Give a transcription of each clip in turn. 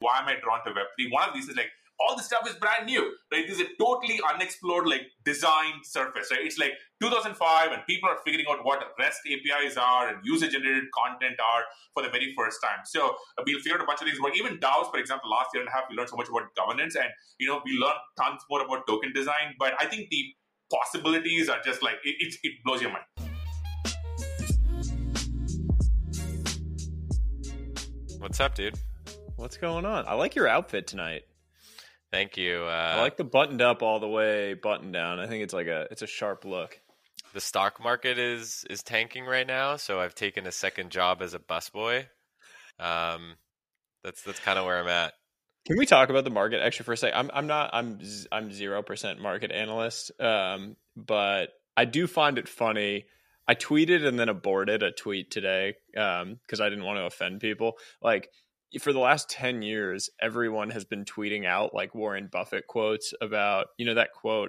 why am I drawn to Web3? One of these is like, all this stuff is brand new, right? This is a totally unexplored, like, design surface, right? It's like 2005 and people are figuring out what REST APIs are and user-generated content are for the very first time. So we'll figure out a bunch of things. But even DAOs, for example, last year and a half, we learned so much about governance and, we learned tons more about token design. But I think the possibilities are just like, it blows your mind. What's up, dude? What's going on? I like your outfit tonight. Thank you. I like the buttoned up all the way, buttoned down. I think it's a sharp look. The stock market is tanking right now, so I've taken a second job as a busboy. That's kind of where I'm at. Can we talk about the market actually for a second? I'm 0% market analyst, but I do find it funny. I tweeted and then aborted a tweet today because I didn't want to offend people. Like, for the last 10 years, everyone has been tweeting out like Warren Buffett quotes about, that quote,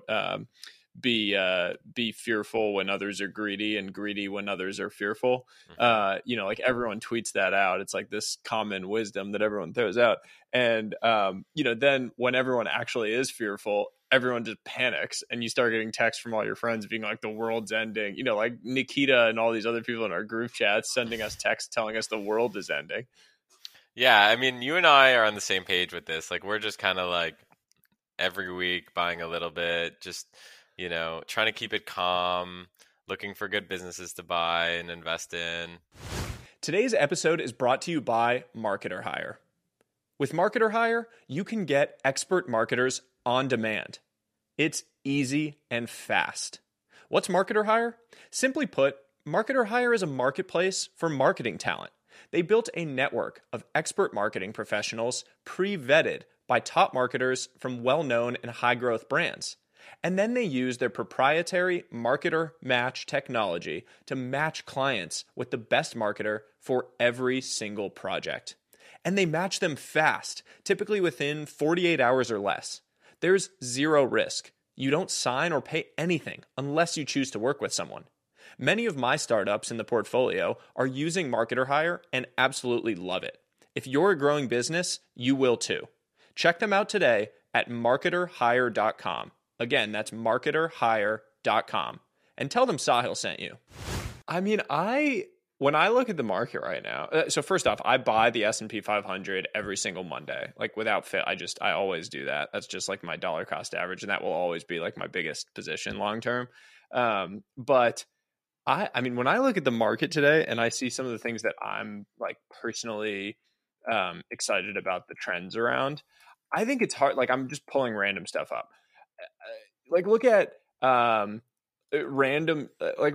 be fearful when others are greedy and greedy when others are fearful. Like everyone tweets that out. It's like this common wisdom that everyone throws out. And, then when everyone actually is fearful, everyone just panics and you start getting texts from all your friends being like, the world's ending, like Nikita and all these other people in our group chats sending us texts telling us the world is ending. Yeah, I mean, you and I are on the same page with this. Like, we're just kind of like every week buying a little bit, just, trying to keep it calm, looking for good businesses to buy and invest in. Today's episode is brought to you by Marketer Hire. With Marketer Hire, you can get expert marketers on demand. It's easy and fast. What's Marketer Hire? Simply put, Marketer Hire is a marketplace for marketing talent. They built a network of expert marketing professionals pre-vetted by top marketers from well-known and high-growth brands. And then they use their proprietary Marketer Match technology to match clients with the best marketer for every single project. And they match them fast, typically within 48 hours or less. There's zero risk. You don't sign or pay anything unless you choose to work with someone. Many of my startups in the portfolio are using Marketer Hire and absolutely love it. If you're a growing business, you will too. Check them out today at marketerhire.com. Again, that's marketerhire.com. And tell them Sahil sent you. I mean, when I look at the market right now, so first off, I buy the S&P 500 every single Monday. Like without fit, I always do that. That's just like my dollar cost average, and that will always be like my biggest position long term. But I mean, when I look at the market today and I see some of the things that I'm like personally excited about the trends around, I think it's hard. Like I'm just pulling random stuff up. Like look at random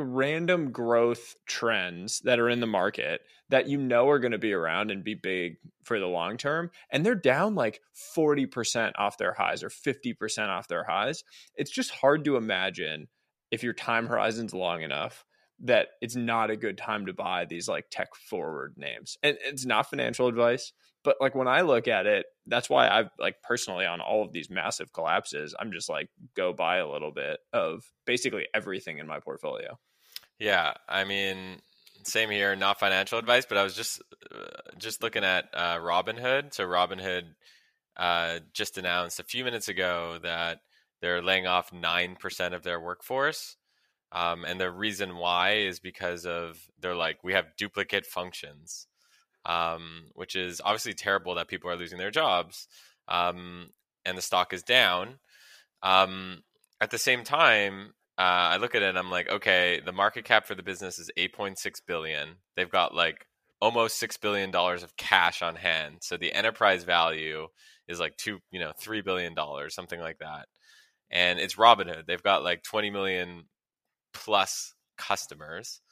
growth trends that are in the market that are going to be around and be big for the long term, and they're down like 40% off their highs or 50% off their highs. It's just hard to imagine, if your time horizon's long enough, that it's not a good time to buy these like tech forward names. And it's not financial advice, but like when I look at it, that's why I've like personally on all of these massive collapses, I'm just like, go buy a little bit of basically everything in my portfolio. Yeah. I mean, same here, not financial advice, but I was just looking at Robinhood. So Robinhood just announced a few minutes ago that they're laying off 9% of their workforce. And the reason why is because they're like, we have duplicate functions, which is obviously terrible that people are losing their jobs, and the stock is down. At the same time, I look at it and I'm like, okay, the market cap for the business is $8.6 billion. They've got like almost $6 billion of cash on hand. So the enterprise value is like $3 billion, something like that. And it's Robinhood. They've got like 20 million plus customers.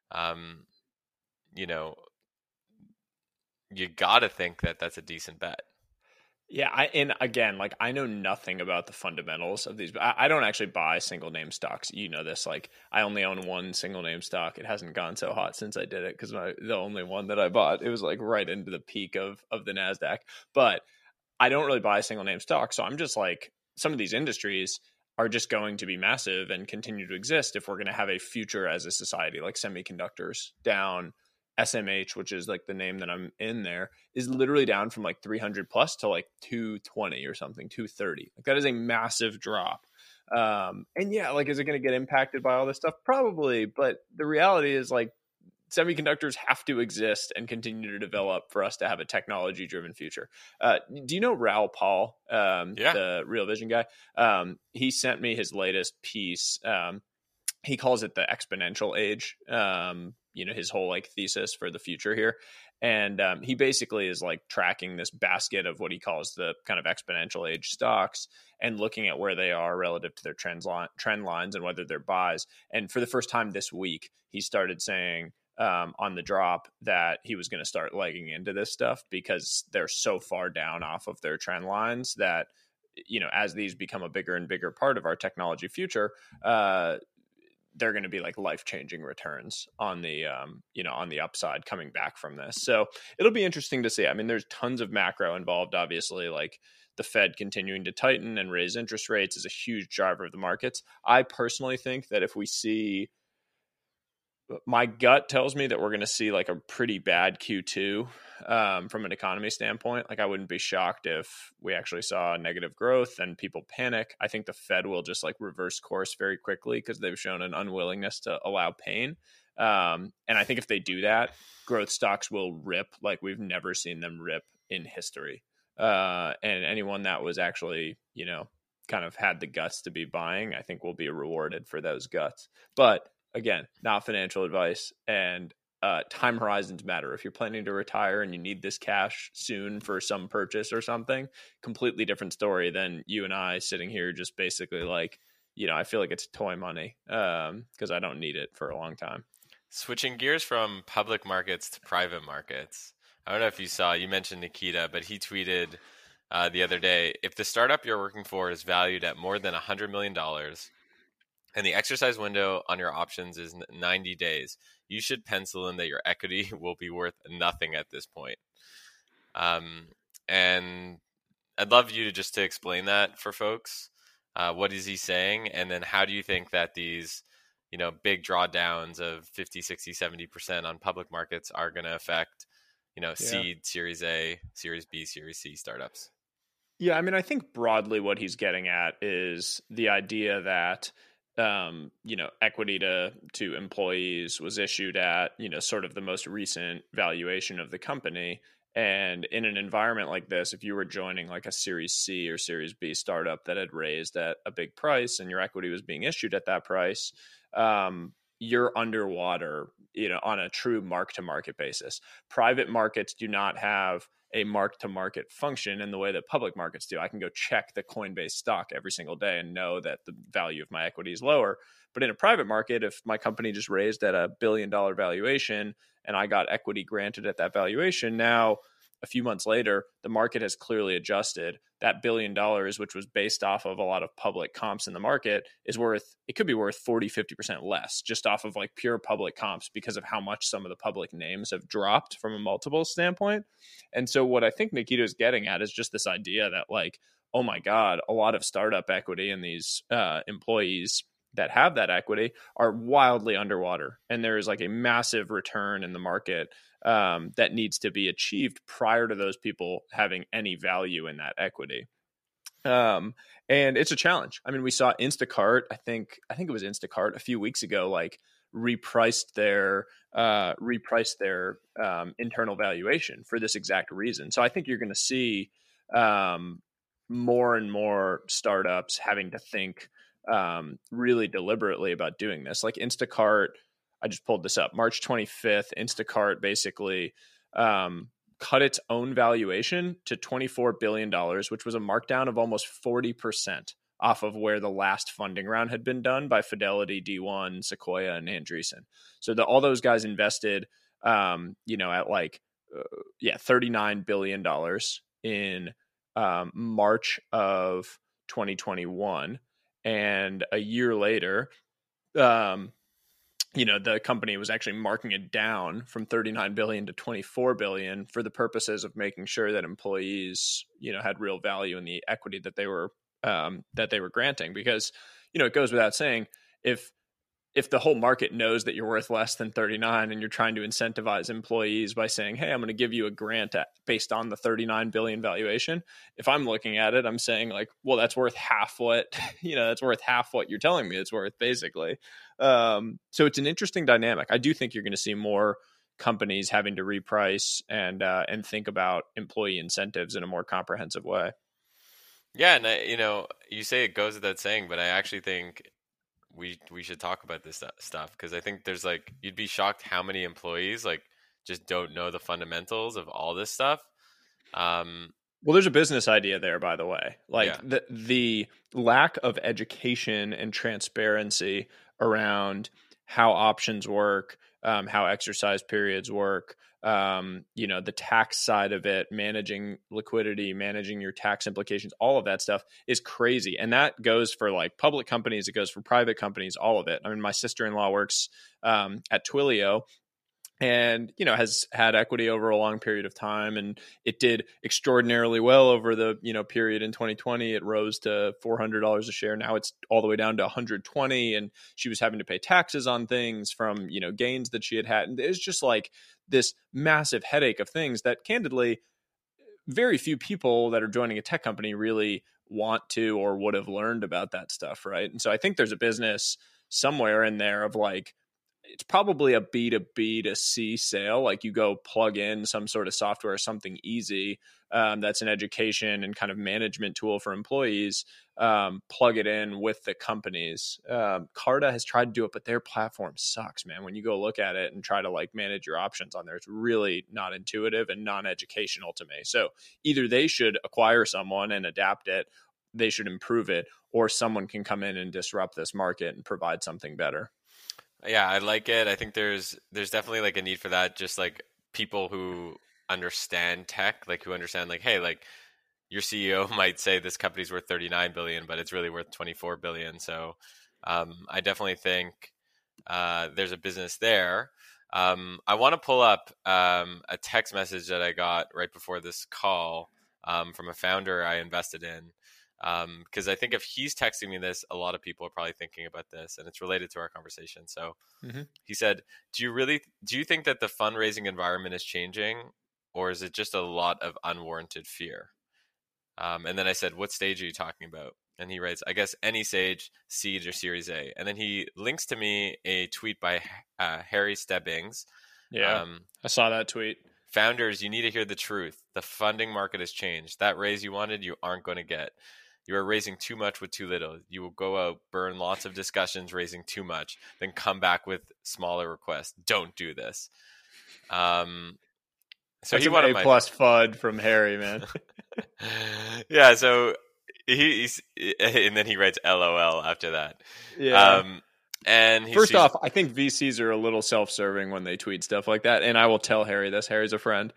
You got to think that that's a decent bet. Yeah, I know nothing about the fundamentals of these. I don't actually buy single name stocks. You know this. Like, I only own one single name stock. It hasn't gone so hot since I did it because the only one that I bought, it was like right into the peak of the NASDAQ. But I don't really buy single name stocks. So I'm just like, some of these industries are just going to be massive and continue to exist if we're going to have a future as a society, like semiconductors down SMH, which is like the name that I'm in there, is literally down from like 300 plus to like 220 or something, 230. Like that is a massive drop. And yeah, like, is it going to get impacted by all this stuff? Probably. But the reality is, like, semiconductors have to exist and continue to develop for us to have a technology driven future. Do you know Raoul Pal, the Real Vision guy? He sent me his latest piece. He calls it the exponential age, his whole like thesis for the future here. And he basically is like tracking this basket of what he calls the kind of exponential age stocks and looking at where they are relative to their trend lines and whether they're buys. And for the first time this week, he started saying on the drop that he was going to start legging into this stuff because they're so far down off of their trend lines that, as these become a bigger and bigger part of our technology future, they're going to be like life-changing returns on the, on the upside coming back from this. So it'll be interesting to see. I mean, there's tons of macro involved, obviously, like the Fed continuing to tighten and raise interest rates is a huge driver of the markets. I personally think that if we see, my gut tells me that we're going to see like a pretty bad Q2 from an economy standpoint. Like I wouldn't be shocked if we actually saw negative growth and people panic. I think the Fed will just like reverse course very quickly because they've shown an unwillingness to allow pain. And I think if they do that, growth stocks will rip like we've never seen them rip in history. And anyone that was actually, kind of had the guts to be buying, I think will be rewarded for those guts. But again, not financial advice, and time horizons matter. If you're planning to retire and you need this cash soon for some purchase or something, completely different story than you and I sitting here just basically like, I feel like it's toy money because I don't need it for a long time. Switching gears from public markets to private markets. I don't know if you saw, you mentioned Nikita, but he tweeted the other day, if the startup you're working for is valued at more than $100 million, and the exercise window on your options is 90 days, you should pencil in that your equity will be worth nothing at this point. And I'd love you to explain that for folks. What is he saying? And then how do you think that these, big drawdowns of 50, 60, 70% on public markets are going to affect, seed, Series A, Series B, Series C startups? Yeah, I mean, I think broadly what he's getting at is the idea that equity to employees was issued at, sort of the most recent valuation of the company. And in an environment like this, if you were joining like a Series C or Series B startup that had raised at a big price and your equity was being issued at that price, you're underwater, on a true mark-to-market basis. Private markets do not have a mark-to-market function in the way that public markets do. I can go check the Coinbase stock every single day and know that the value of my equity is lower. But in a private market, if my company just raised at $1 billion valuation and I got equity granted at that valuation, now a few months later, the market has clearly adjusted. That $1 billion, which was based off of a lot of public comps in the market, it could be worth 40, 50% less just off of like pure public comps because of how much some of the public names have dropped from a multiple standpoint. And so what I think Nikita is getting at is just this idea that like, oh my God, a lot of startup equity and these employees that have that equity are wildly underwater. And there is like a massive return in the market that needs to be achieved prior to those people having any value in that equity. And it's a challenge. I mean, we saw Instacart, I think it was Instacart a few weeks ago, like repriced their internal valuation for this exact reason. So I think you're going to see more and more startups having to think really deliberately about doing this. Like Instacart, I just pulled this up, March 25th, Instacart basically cut its own valuation to $24 billion, which was a markdown of almost 40% off of where the last funding round had been done by Fidelity, D1, Sequoia, and Andreessen. So all those guys invested, at like, $39 billion in March of 2021. And a year later, the company was actually marking it down from 39 billion to 24 billion for the purposes of making sure that employees, had real value in the equity that they were granting. Because, it goes without saying, if if the whole market knows that you're worth less than 39 and you're trying to incentivize employees by saying, hey, I'm going to give you a grant based on the 39 billion valuation. If I'm looking at it, I'm saying like, well, that's worth half what, that's worth half what you're telling me it's worth basically. So it's an interesting dynamic. I do think you're going to see more companies having to reprice and think about employee incentives in a more comprehensive way. Yeah. And you say it goes without saying, but I actually think we should talk about this stuff, because I think there's like, you'd be shocked how many employees like just don't know the fundamentals of all this stuff. Well, there's a business idea there, by the way. Like Yeah. the lack of education and transparency around how options work, how exercise periods work, the tax side of it, managing liquidity, managing your tax implications, all of that stuff is crazy. And that goes for like public companies, it goes for private companies, all of it. I mean, my sister-in-law works at Twilio, and has had equity over a long period of time, and it did extraordinarily well over the period in 2020. It rose to $400 a share. Now it's all the way down to 120, and she was having to pay taxes on things from gains that she had, and it's just like this massive headache of things that candidly very few people that are joining a tech company really want to or would have learned about that stuff, right? And so I think there's a business somewhere in there of like, it's probably a B2B to C sale. Like you go plug in some sort of software or something easy that's an education and kind of management tool for employees, plug it in with the companies. Carta has tried to do it, but their platform sucks, man. When you go look at it and try to like manage your options on there, it's really not intuitive and non-educational to me. So either they should acquire someone and adapt it, they should improve it, or someone can come in and disrupt this market and provide something better. Yeah, I like it. I think there's definitely like a need for that. Just like people who understand tech, like who understand like, hey, like your CEO might say this company's worth 39 billion, but it's really worth 24 billion. So I definitely think there's a business there. I want to pull up a text message that I got right before this call from a founder I invested in. Because I think if he's texting me this, a lot of people are probably thinking about this, and it's related to our conversation. So he said, do you think that the fundraising environment is changing, or is it just a lot of unwarranted fear? And then I said, what stage are you talking about? And he writes, I guess any stage, seed or series A. And then he links to me a tweet by Harry Stebbings. Yeah, I saw that tweet. Founders, you need to hear the truth. The funding market has changed. That raise you wanted, you aren't going to get. You are raising too much with too little. You will go out, burn lots of discussions raising too much, then come back with smaller requests. Don't do this. So that's he an wanted A plus FUD from Harry, man. Yeah, so he's and then he writes LOL after that. Yeah. And first off, I think VCs are a little self-serving when they tweet stuff like that, and I will tell Harry this. Harry's a friend.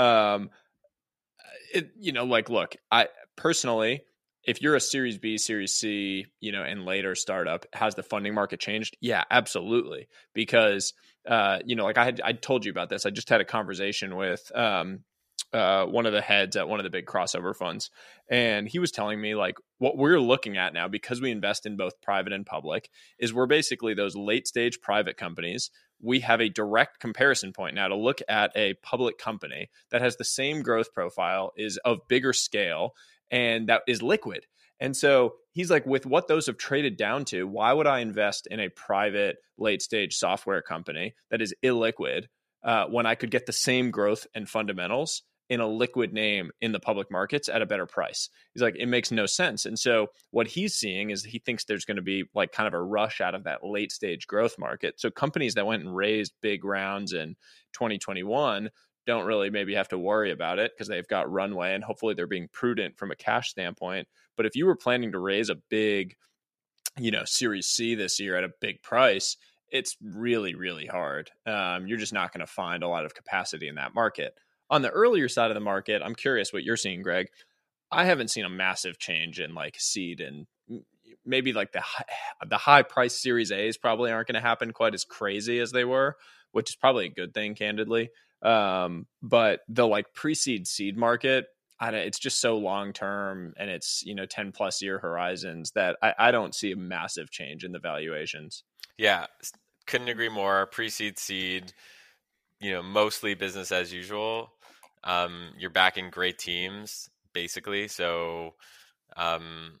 Look, I personally, if you're a Series B, Series C, and later startup, has the funding market changed? Yeah, absolutely. Because, I told you about this. I just had a conversation with one of the heads at one of the big crossover funds. And he was telling me like what we're looking at now, because we invest in both private and public, is we're basically those late stage private companies. We have a direct comparison point now to look at a public company that has the same growth profile, is of bigger scale, and that is liquid. And so he's like, with what those have traded down to, why would I invest in a private late stage software company that is illiquid when I could get the same growth and fundamentals in a liquid name in the public markets at a better price? He's like, it makes no sense. And so what he's seeing is he thinks there's going to be like kind of a rush out of that late stage growth market. So companies that went and raised big rounds in 2021 don't really maybe have to worry about it because they've got runway, and hopefully they're being prudent from a cash standpoint. But if you were planning to raise a big, Series C this year at a big price, it's really, really hard. You're just not going to find a lot of capacity in that market. On the earlier side of the market, I'm curious what you're seeing, Greg. I haven't seen a massive change in like seed, and maybe like the high price Series A's probably aren't going to happen quite as crazy as they were, which is probably a good thing, candidly. But the like pre-seed seed market, it's just so long term, and it's 10 plus year horizons that I don't see a massive change in the valuations. Yeah, couldn't agree more. Pre-seed, seed, mostly business as usual. You're backing great teams, basically. So um,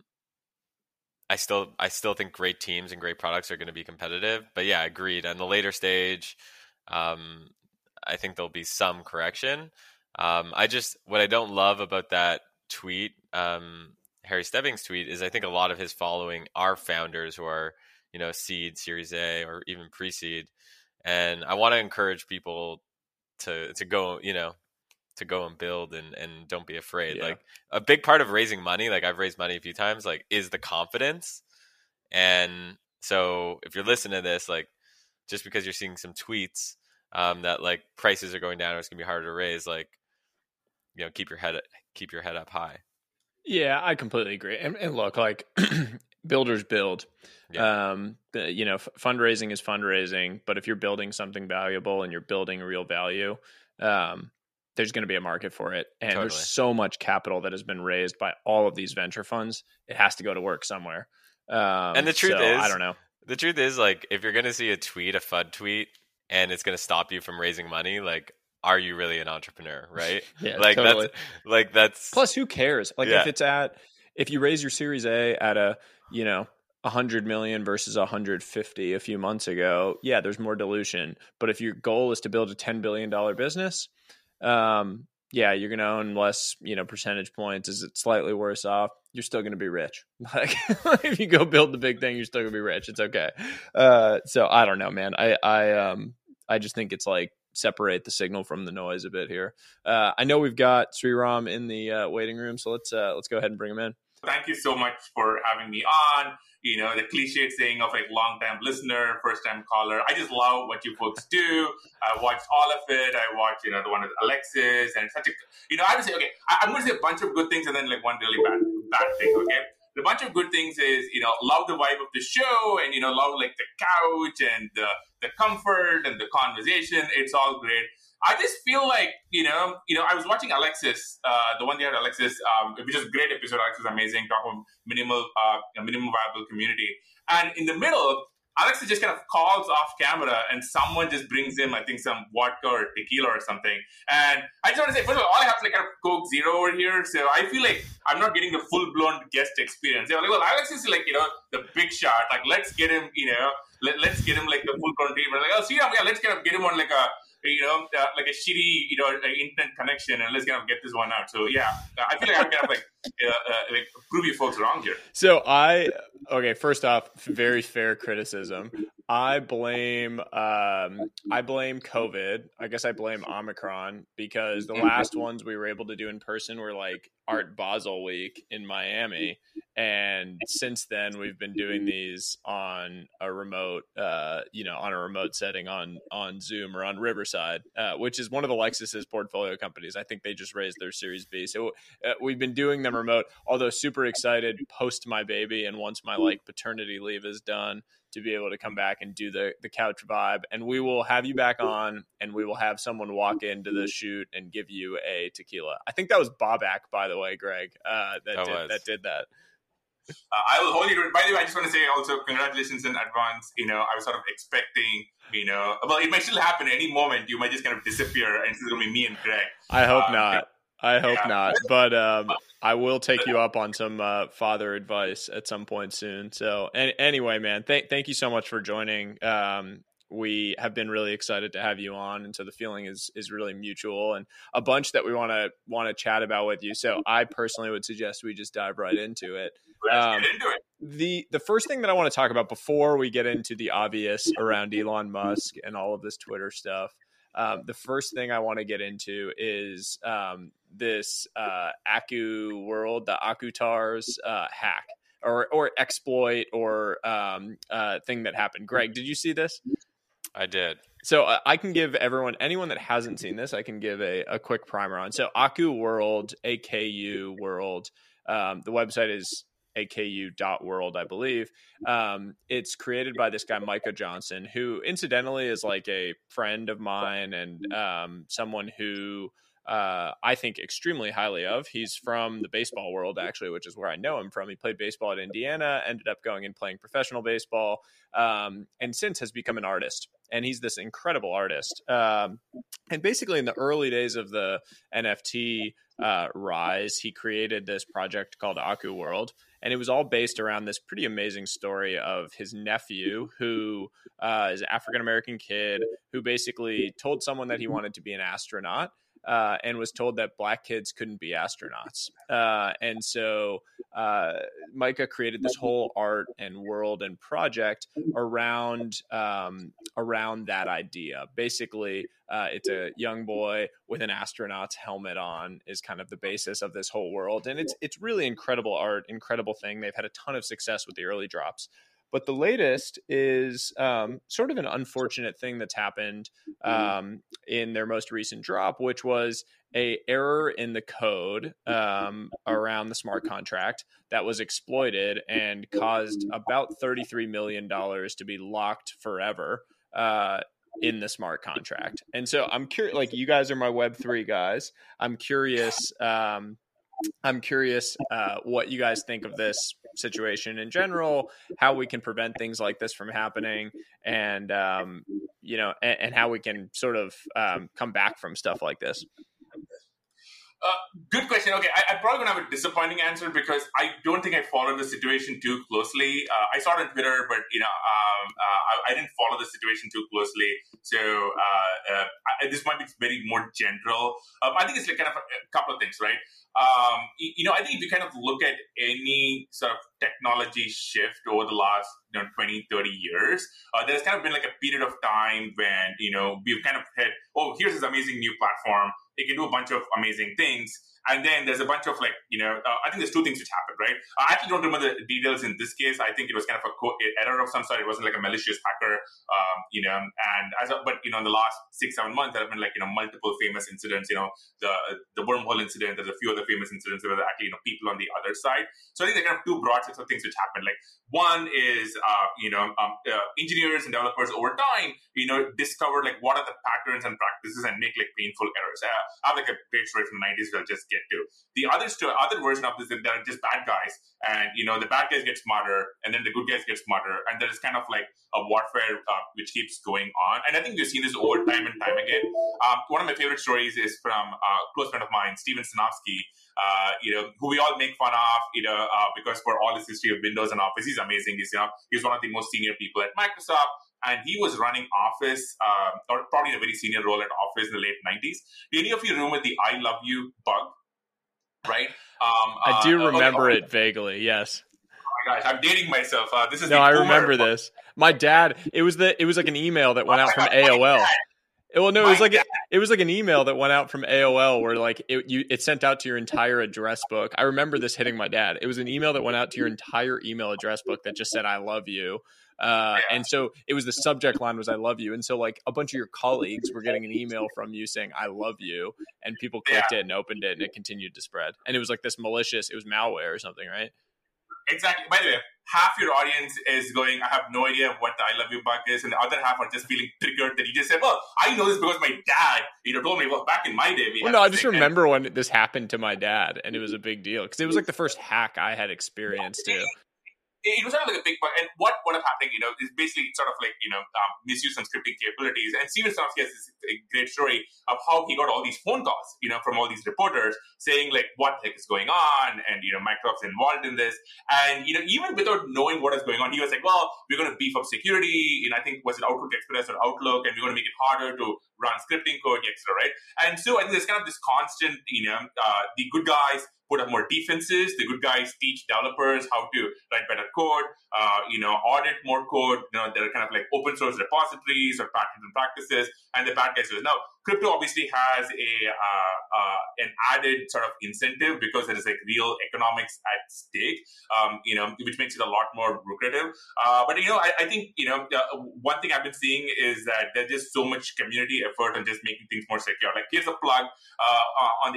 I still think great teams and great products are going to be competitive. But yeah, agreed. On the later stage, um, I think there'll be some correction. What I don't love about that tweet, Harry Stebbings' tweet, is I think a lot of his following are founders who are, seed, Series A, or even pre-seed, and I want to encourage people to go, to go and build and don't be afraid. Yeah. Like a big part of raising money, like I've raised money a few times, like is the confidence. And so if you're listening to this, like just because you're seeing some tweets that like prices are going down or it's gonna be harder to raise, like keep your head up high. Yeah, I completely agree. And look, like builders build. Yeah. Fundraising is fundraising, but if you're building something valuable and you're building real value, there's going to be a market for it. And Totally. there's so much capital that has been raised by all of these venture funds. It has to go to work somewhere. And the truth is, I don't know. The truth is, like, if you're going to see a FUD tweet, and it's going to stop you from raising money, like, are you really an entrepreneur, right? Yeah, like totally. that's plus who cares? Like yeah. if you raise your Series A at a, 100 million versus 150 a few months ago, yeah, there's more dilution. But if your goal is to build a $10 billion business, yeah, you're going to own less, percentage points. Is it slightly worse off? You're still going to be rich. Like if you go build the big thing, you're still going to be rich. It's okay. So I don't know, man. I just think it's like separate the signal from the noise a bit here. I know we've got Sriram in the waiting room, so let's go ahead and bring him in. Thank you so much for having me on. The cliched saying of like long-time listener, first-time caller. I just love what you folks do. I watched all of it. I watched, the one with Alexis, and such a, I would say, okay, I'm going to say a bunch of good things and then like one really bad thing, okay? The bunch of good things is, love the vibe of the show and, love like the couch and the comfort and the conversation. It's all great. I just feel like, I was watching Alexis, the one they had Alexis, which is a great episode. Alexis is amazing, talking about minimum viable community. And in the middle, Alexis just kind of calls off camera and someone just brings in, I think, some vodka or tequila or something. And I just want to say, first of all I have is like kind of Coke Zero over here. So I feel like I'm not getting the full-blown guest experience. They're like, well, Alexis is like, the big shot. Like, let's get him, let's get him like the full-blown treatment. Like, oh, see, yeah, let's kind of get him on like a, like a shitty, internet connection, and let's kind of get this one out. So yeah, I feel like I'm kind of like prove you folks wrong here. So first off, very fair criticism. I blame COVID. I guess I blame Omicron because the last ones we were able to do in person were like Art Basel Week in Miami. And since then we've been doing these on a remote, setting on Zoom or on Riverside, which is one of Alexis's portfolio companies. I think they just raised their Series B. So we've been doing them remote, although super excited post my baby. And once my paternity leave is done, to be able to come back and do the couch vibe. And we will have you back on and we will have someone walk into the shoot and give you a tequila. I think that was Bobak, by the way, Greg, that did that. I will hold you to it. By the way, I just want to say also congratulations in advance. I was sort of expecting, well, it might still happen any moment. You might just kind of disappear and it's going to be me and Greg. I hope not. I hope not. But I will take you up on some father advice at some point soon. So anyway, man, thank you so much for joining. We have been really excited to have you on, and so the feeling is really mutual, and a bunch that we want to chat about with you. So I personally would suggest we just dive right into it. Let's get into it. The first thing that I want to talk about before we get into the obvious around Elon Musk and all of this Twitter stuff, the first thing I want to get into is this Aku World, the Akutars hack or exploit or thing that happened. Greg, did you see this? I did. So I can give anyone that hasn't seen this, I can give a quick primer on. So Aku World, AKU World, the website is aku.world, I believe. It's created by this guy, Micah Johnson, who incidentally is like a friend of mine and someone who I think extremely highly of. He's from the baseball world, actually, which is where I know him from. He played baseball at Indiana, ended up going and playing professional baseball, and since has become an artist. And he's this incredible artist. And basically, in the early days of the NFT rise, he created this project called Aku World. And it was all based around this pretty amazing story of his nephew, who is an African-American kid who basically told someone that he wanted to be an astronaut. And was told that black kids couldn't be astronauts. And so Micah created this whole art and world and project around that idea. Basically, it's a young boy with an astronaut's helmet on is kind of the basis of this whole world. And it's really incredible art, incredible thing. They've had a ton of success with the early drops. But the latest is sort of an unfortunate thing that's happened in their most recent drop, which was a error in the code around the smart contract that was exploited and caused about $33 million to be locked forever in the smart contract. And so I'm curious, like, you guys are my Web3 guys. I'm curious what you guys think of this situation in general, how we can prevent things like this from happening, and and how we can sort of come back from stuff like this. Good question. Okay, I probably going to have a disappointing answer because I don't think I followed the situation too closely. I saw it on Twitter, but I didn't follow the situation too closely. So this might be very more general. I think it's like kind of a couple of things, right? I think if you kind of look at any sort of technology shift over the last 20, 30 years, there's kind of been like a period of time when, we've kind of had, oh, here's this amazing new platform. It can do a bunch of amazing things. And then there's a bunch of I think there's two things which happened, right? I actually don't remember the details in this case. I think it was kind of an error of some sort. It wasn't like a malicious hacker, but in the last 6-7 months, there have been multiple famous incidents, the wormhole incident, there's a few other famous incidents where there are actually, people on the other side. So I think there are kind of two broad sets of things which happen. Like one is, engineers and developers over time, discover what are the patterns and practices and make painful errors. I have a great story from the 90s that I'll just get to. The other version of this is that there are just bad guys, and the bad guys get smarter, and then the good guys get smarter, and there is kind of a warfare which keeps going on. And I think we've seen this over time and time again. One of my favorite stories is from a close friend of mine, Steven Sinofsky, who we all make fun of, because for all his history of Windows and Office, he's amazing. He's one of the most senior people at Microsoft. And he was running Office, or probably in a very senior role at Office in the late 90s. Do any of you remember the I love you bug? Right? I do remember it vaguely, yes. Oh my gosh, I'm dating myself. This is I remember this. My dad, it was like an email that went out from AOL. Well, no, it was like an email that went out from AOL where it sent out to your entire address book. I remember this hitting my dad. It was an email that went out to your entire email address book that just said "I love you," and so it was the subject line was "I love you," and so a bunch of your colleagues were getting an email from you saying "I love you," and people clicked it and opened it, and it continued to spread. And it was like this malicious. It was malware or something, right? Exactly. By the way, half your audience is going, I have no idea what the I love you bug is, and the other half are just feeling triggered that you just said, well, I know this because my dad, told me, well, back in my day. I just remember when this happened to my dad, and it was a big deal, because it was like the first hack I had experienced, too. It was kind of like a big bug. And what ended up happening, is basically sort of misuse some scripting capabilities. And Steven Sinofsky has this great story of how he got all these phone calls, from all these reporters saying what the heck is going on, and Microsoft's involved in this. And even without knowing what is going on, he was like, well, we're going to beef up security. I think was it Outlook Express or Outlook, and we're going to make it harder to run scripting code, etc. Right? And so I think there's kind of this constant, the good guys put up more defenses. The good guys teach developers how to write better code, audit more code. There are kind of open source repositories or patterns and practices, and the bad guys do it. Now, crypto obviously has an added sort of incentive because there is real economics at stake, which makes it a lot more lucrative. But I think one thing I've been seeing is that there's just so much community effort on just making things more secure. Here's a plug on the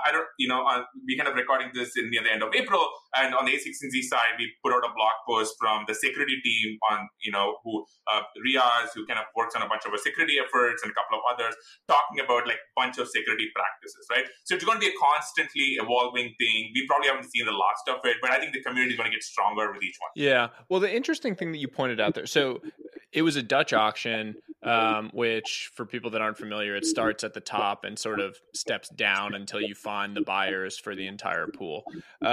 we kind of recording this near the end of April, and on the A16Z side, we put out a blog post from the security team on who Riaz, who kind of works on a bunch of our security efforts, and a couple of others, talking about like a bunch of security practices, right? So it's going to be a constantly evolving thing. We probably haven't seen the last of it, but I think the community is going to get stronger with each one. Yeah. Well, the interesting thing that you pointed out there, so it was a Dutch auction, which for people that aren't familiar, it starts at the top and sort of steps down until you find the buyers for the entire pool.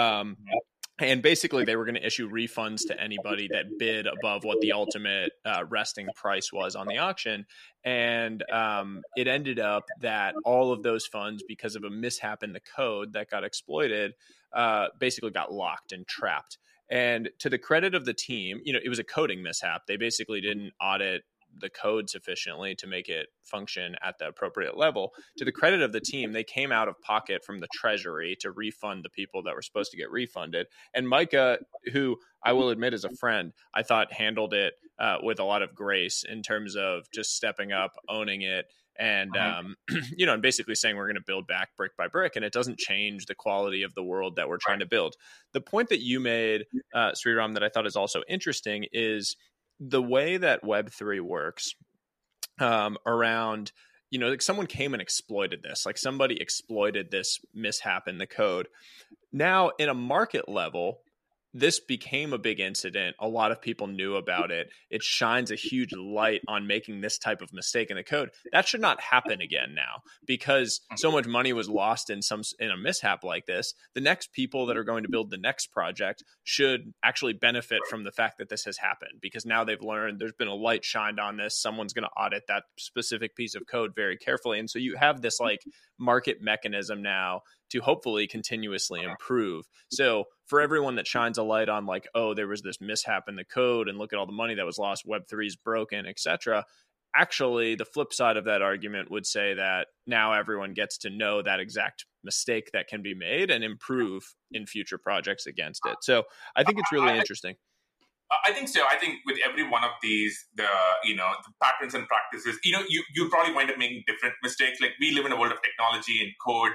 And basically, they were going to issue refunds to anybody that bid above what the ultimate resting price was on the auction. And it ended up that all of those funds, because of a mishap in the code that got exploited, basically got locked and trapped. And to the credit of the team, it was a coding mishap. They basically didn't audit the code sufficiently to make it function at the appropriate level. To the credit of the team, they came out of pocket from the treasury to refund the people that were supposed to get refunded. And Micah, who I will admit is a friend, I thought handled it with a lot of grace in terms of just stepping up, owning it, and and basically saying we're going to build back brick by brick, and it doesn't change the quality of the world that we're trying to build. The point that you made, Sriram, that I thought is also interesting is the way that Web3 works around, like someone came and exploited this, like somebody exploited this mishap in the code. Now, in a market level, this became a big incident. A lot of people knew about it. It shines a huge light on making this type of mistake in the code. That should not happen again now, because so much money was lost in a mishap like this. The next people that are going to build the next project should actually benefit from the fact that this has happened, because now they've learned there's been a light shined on this. Someone's going to audit that specific piece of code very carefully. And so you have this like market mechanism now to hopefully continuously improve. So for everyone that shines a light on like, oh, there was this mishap in the code and look at all the money that was lost, Web3 is broken, etc. Actually, the flip side of that argument would say that now everyone gets to know that exact mistake that can be made and improve in future projects against it. So I think it's really interesting. I think so. I think with every one of these, the patterns and practices, you probably wind up making different mistakes. Like we live in a world of technology and code,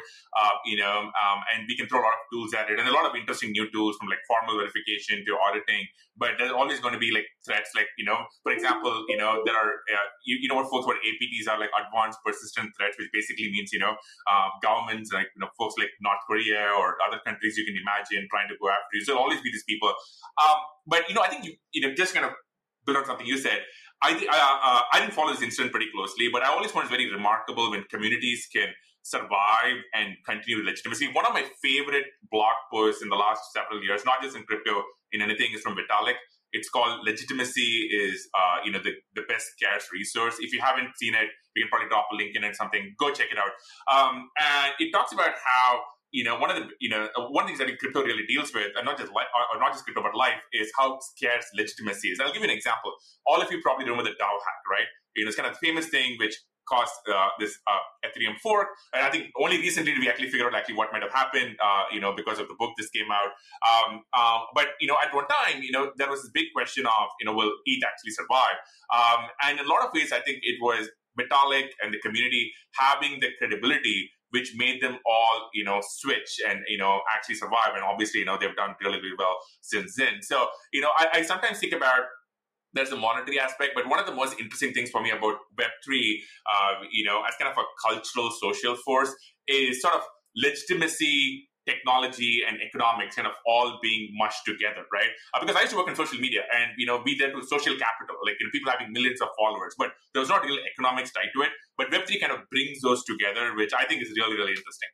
and we can throw a lot of tools at it, and a lot of interesting new tools from like formal verification to auditing. But there's always going to be like threats, like for example, there are what folks what APTs are, like advanced persistent threats, which basically means governments like folks like North Korea or other countries you can imagine trying to go after you. So there'll always be these people. But I think just kind of build on something you said. I didn't follow this incident pretty closely, but I always found it's very remarkable when communities can survive and continue with legitimacy. One of my favorite blog posts in the last several years, not just in crypto, in anything, is from Vitalik. It's called "Legitimacy is the best scarce resource." If you haven't seen it, we can probably drop a link in it or something. Go check it out. And it talks about how one of the things that crypto really deals with, and not just crypto but life, is how scarce legitimacy is. I'll give you an example. All of you probably remember the DAO hack, right? It's kind of the famous thing which caused this Ethereum fork, and I think only recently did we actually figure out what might have happened, because of the book this came out. But at one time, there was this big question of will ETH actually survive? And in a lot of ways, I think it was Vitalik and the community having the credibility which made them all, switch and, actually survive. And obviously, they've done really, really well since then. So, I sometimes think about there's a monetary aspect, but one of the most interesting things for me about Web3, as kind of a cultural social force, is sort of legitimacy, technology, and economics kind of all being mushed together, right? Because I used to work in social media, and we dealt with social capital, like people having millions of followers, but there was not real economics tied to it. But Web3 kind of brings those together, which I think is really, really interesting.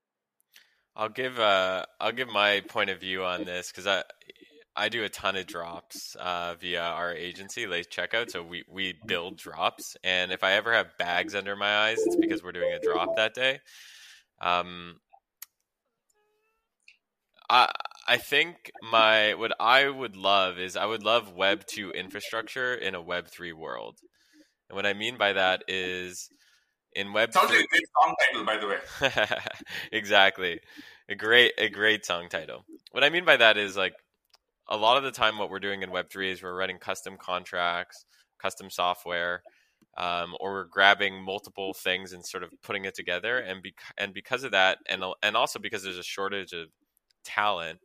I'll give my point of view on this, because I do a ton of drops via our agency, Late Checkout. So we build drops, and if I ever have bags under my eyes, it's because we're doing a drop that day. I think what I would love is I would love Web 2 infrastructure in a Web 3 world. And what I mean by that is in Web 3... Sounds like a great song title, by the way. Exactly. A great song title. What I mean by that is like a lot of the time what we're doing in Web 3 is we're writing custom contracts, custom software, or we're grabbing multiple things and sort of putting it together. And because of that, and also because there's a shortage of talent,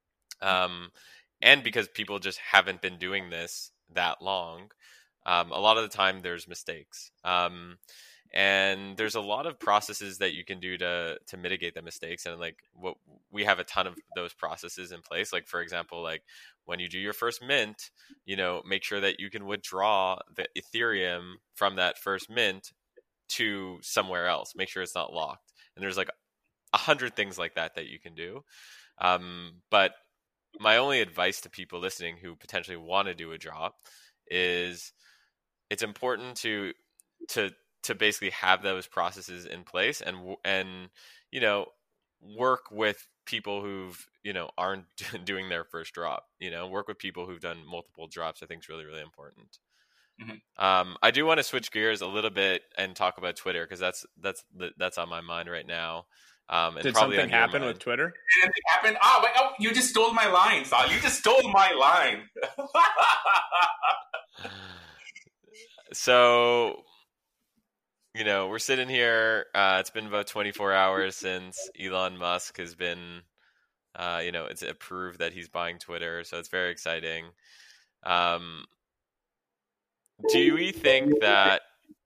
and because people just haven't been doing this that long, a lot of the time there's mistakes. And there's a lot of processes that you can do to mitigate the mistakes. And like what we have a ton of those processes in place. Like, for example, like when you do your first mint, make sure that you can withdraw the Ethereum from that first mint to somewhere else. Make sure it's not locked. And there's like 100 things like that you can do. But my only advice to people listening who potentially want to do a drop is it's important to basically have those processes in place and work with people who've aren't doing their first drop. Work with people who've done multiple drops. I think is really, really important. Mm-hmm. I do want to switch gears a little bit and talk about Twitter, because that's on my mind right now. Did something happen with Twitter? Did it happen? Oh, you just stole my line, Sal. You just stole my line. So, we're sitting here. It's been about 24 hours since Elon Musk has been, it's approved that he's buying Twitter. So it's very exciting. Do we think that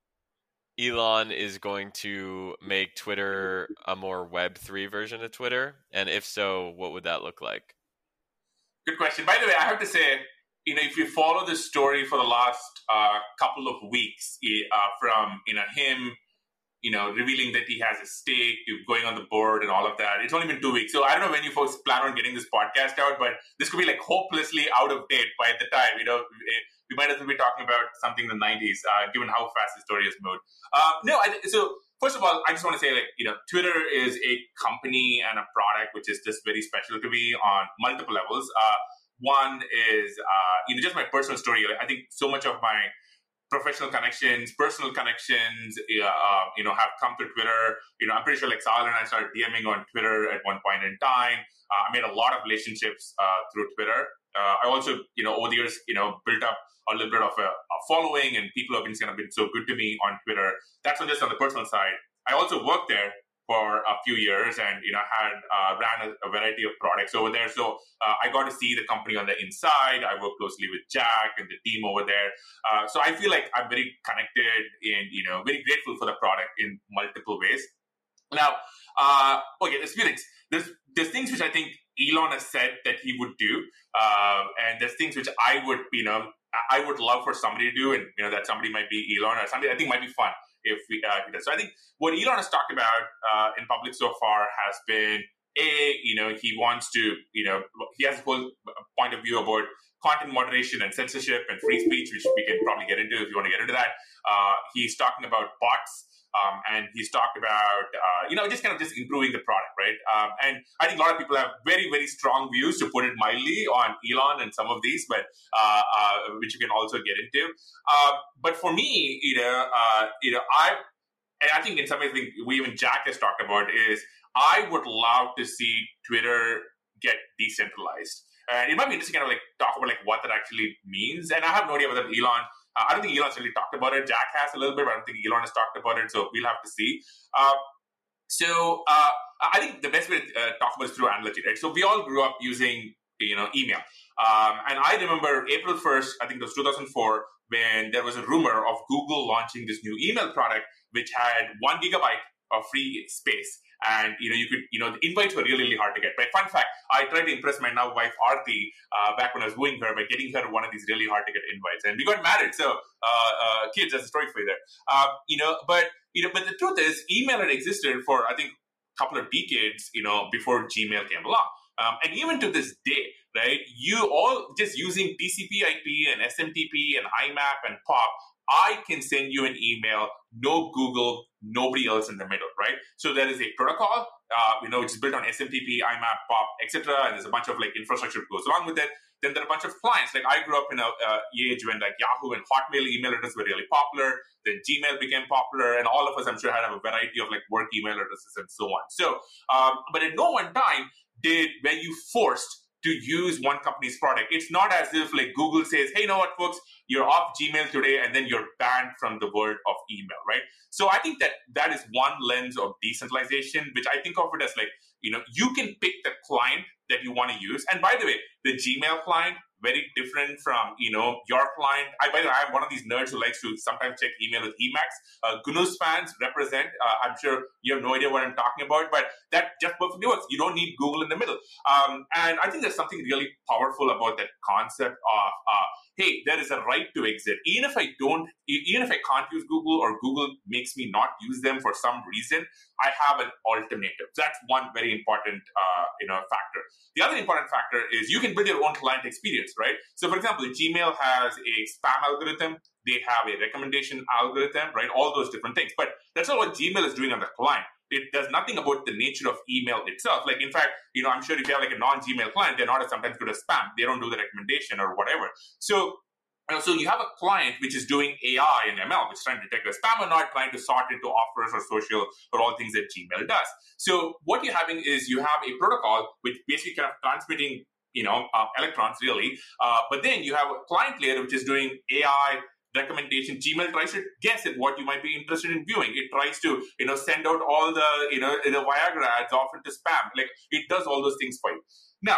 Elon is going to make Twitter a more Web3 version of Twitter? And if so, what would that look like? Good question. By the way, I have to say, if you follow this story for the last couple of weeks, from him, revealing that he has a stake, going on the board and all of that, it's only been 2 weeks. So I don't know when you folks plan on getting this podcast out, but this could be like hopelessly out of date by the time, we might as well be talking about something in the 90s, given how fast the story has moved. So first of all, I just want to say, Twitter is a company and a product which is just very special to me on multiple levels. One is, just my personal story. I think so much of my professional connections, personal connections, have come through Twitter. I'm pretty sure Sal and I started DMing on Twitter at one point in time. I made a lot of relationships through Twitter. I also, over the years, built up a little bit of a following, and people have been so good to me on Twitter. That's just on the personal side. I also worked there for a few years, and ran a variety of products over there. So I got to see the company on the inside. I work closely with Jack and the team over there. So I feel like I'm very connected and very grateful for the product in multiple ways. Now, there's few things. There's things which I think Elon has said that he would do, and there's things which I would love for somebody to do, and that somebody might be Elon, or somebody I think might be fun if he does. So I think what Elon has talked about in public so far has been he wants to he has a whole point of view about content moderation and censorship and free speech, which we can probably get into if you want to get into that. He's talking about bots. And he's talked about, just improving the product, right? And I think a lot of people have very, very strong views, to put it mildly, on Elon and some of these, but which you can also get into. But for me, I think in some ways, even Jack has talked about, is I would love to see Twitter get decentralized. And it might be interesting to talk about what that actually means. And I have no idea whether Elon. I don't think Elon's really talked about it. Jack has a little bit, but I don't think Elon has talked about it. So we'll have to see. I think the best way to talk about it is through analogy, right? So we all grew up using, email. And I remember April 1st, I think it was 2004, when there was a rumor of Google launching this new email product, which had 1 gigabyte of free space. And, you could, the invites were really, really hard to get. But fun fact, I tried to impress my now wife, Aarti, back when I was wooing her by getting her one of these really hard to get invites. And we got married. So, kids, there's a story for you there. But the truth is, email had existed for, I think, a couple of decades, before Gmail came along. And even to this day, right, you all just using TCP/IP and SMTP and IMAP and POP, I can send you an email, no Google, nobody else in the middle, right? So there is a protocol, which is built on SMTP, IMAP, POP, etc. And there's a bunch of infrastructure that goes along with it. Then there are a bunch of clients. I grew up in a age when Yahoo and Hotmail email addresses were really popular. Then Gmail became popular, and all of us, I'm sure, had a variety of work email addresses and so on. So, but at no one time were you forced to use one company's product. It's not as if Google says, hey, you know what, folks, you're off Gmail today, and then you're banned from the world of email, right? So I think that is one lens of decentralization, which I think of it as you can pick the client that you want to use. And by the way, the Gmail client, very different from, your client. By the way, I'm one of these nerds who likes to sometimes check email with Emacs. Gunus fans represent. I'm sure you have no idea what I'm talking about, but that just perfectly works. You don't need Google in the middle. And I think there's something really powerful about that concept of, hey, there is a right to exit. Even if I can't use Google, or Google makes me not use them for some reason, I have an alternative. That's one very important, factor. The other important factor is you can build your own client experience, right? So, for example, Gmail has a spam algorithm. They have a recommendation algorithm, right? All those different things. But that's not what Gmail is doing on the client. It does nothing about the nature of email itself. Like, in fact, I'm sure if you have like a non-Gmail client, they're not as sometimes good as spam. They don't do the recommendation or whatever. So you have a client which is doing AI and ML, which is trying to detect a spam or not, trying to sort into offers or social or all things that Gmail does. So what you're having is you have a protocol which basically kind of transmitting, electrons really. But then you have a client layer which is doing AI recommendation. Gmail tries to guess at what you might be interested in viewing. It tries to, send out all the, the Viagra ads off into spam. Like, it does all those things for you. Now,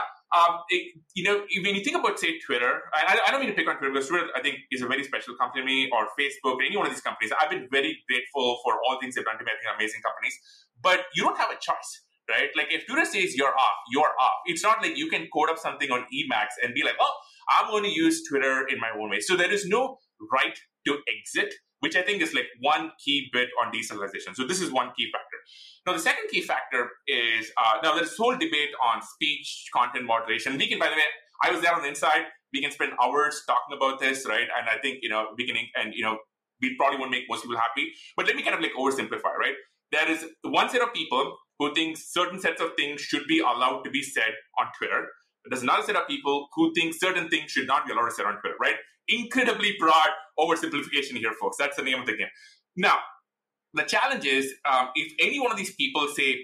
when you think about, say, Twitter, I don't mean to pick on Twitter, because Twitter, I think, is a very special company to me, or Facebook, or any one of these companies. I've been very grateful for all things they've done to me. I think amazing companies. But you don't have a choice, right? Like, if Twitter says you're off, you're off. It's not like you can code up something on Emacs and be like, oh, I'm going to use Twitter in my own way. So there is no right to exit, which I think is like one key bit on decentralization. So this is one key factor. Now, the second key factor is, now there's this whole debate on speech, content moderation. We can, by the way, I was there on the inside. We can spend hours talking about this, right? And I think, we can, and, we probably won't make most people happy. But let me kind of like oversimplify, right? There is one set of people who think certain sets of things should be allowed to be said on Twitter. There's another set of people who think certain things should not be allowed to say on Twitter, right? Incredibly broad oversimplification here, folks. That's the name of the game. Now, the challenge is, if any one of these people say,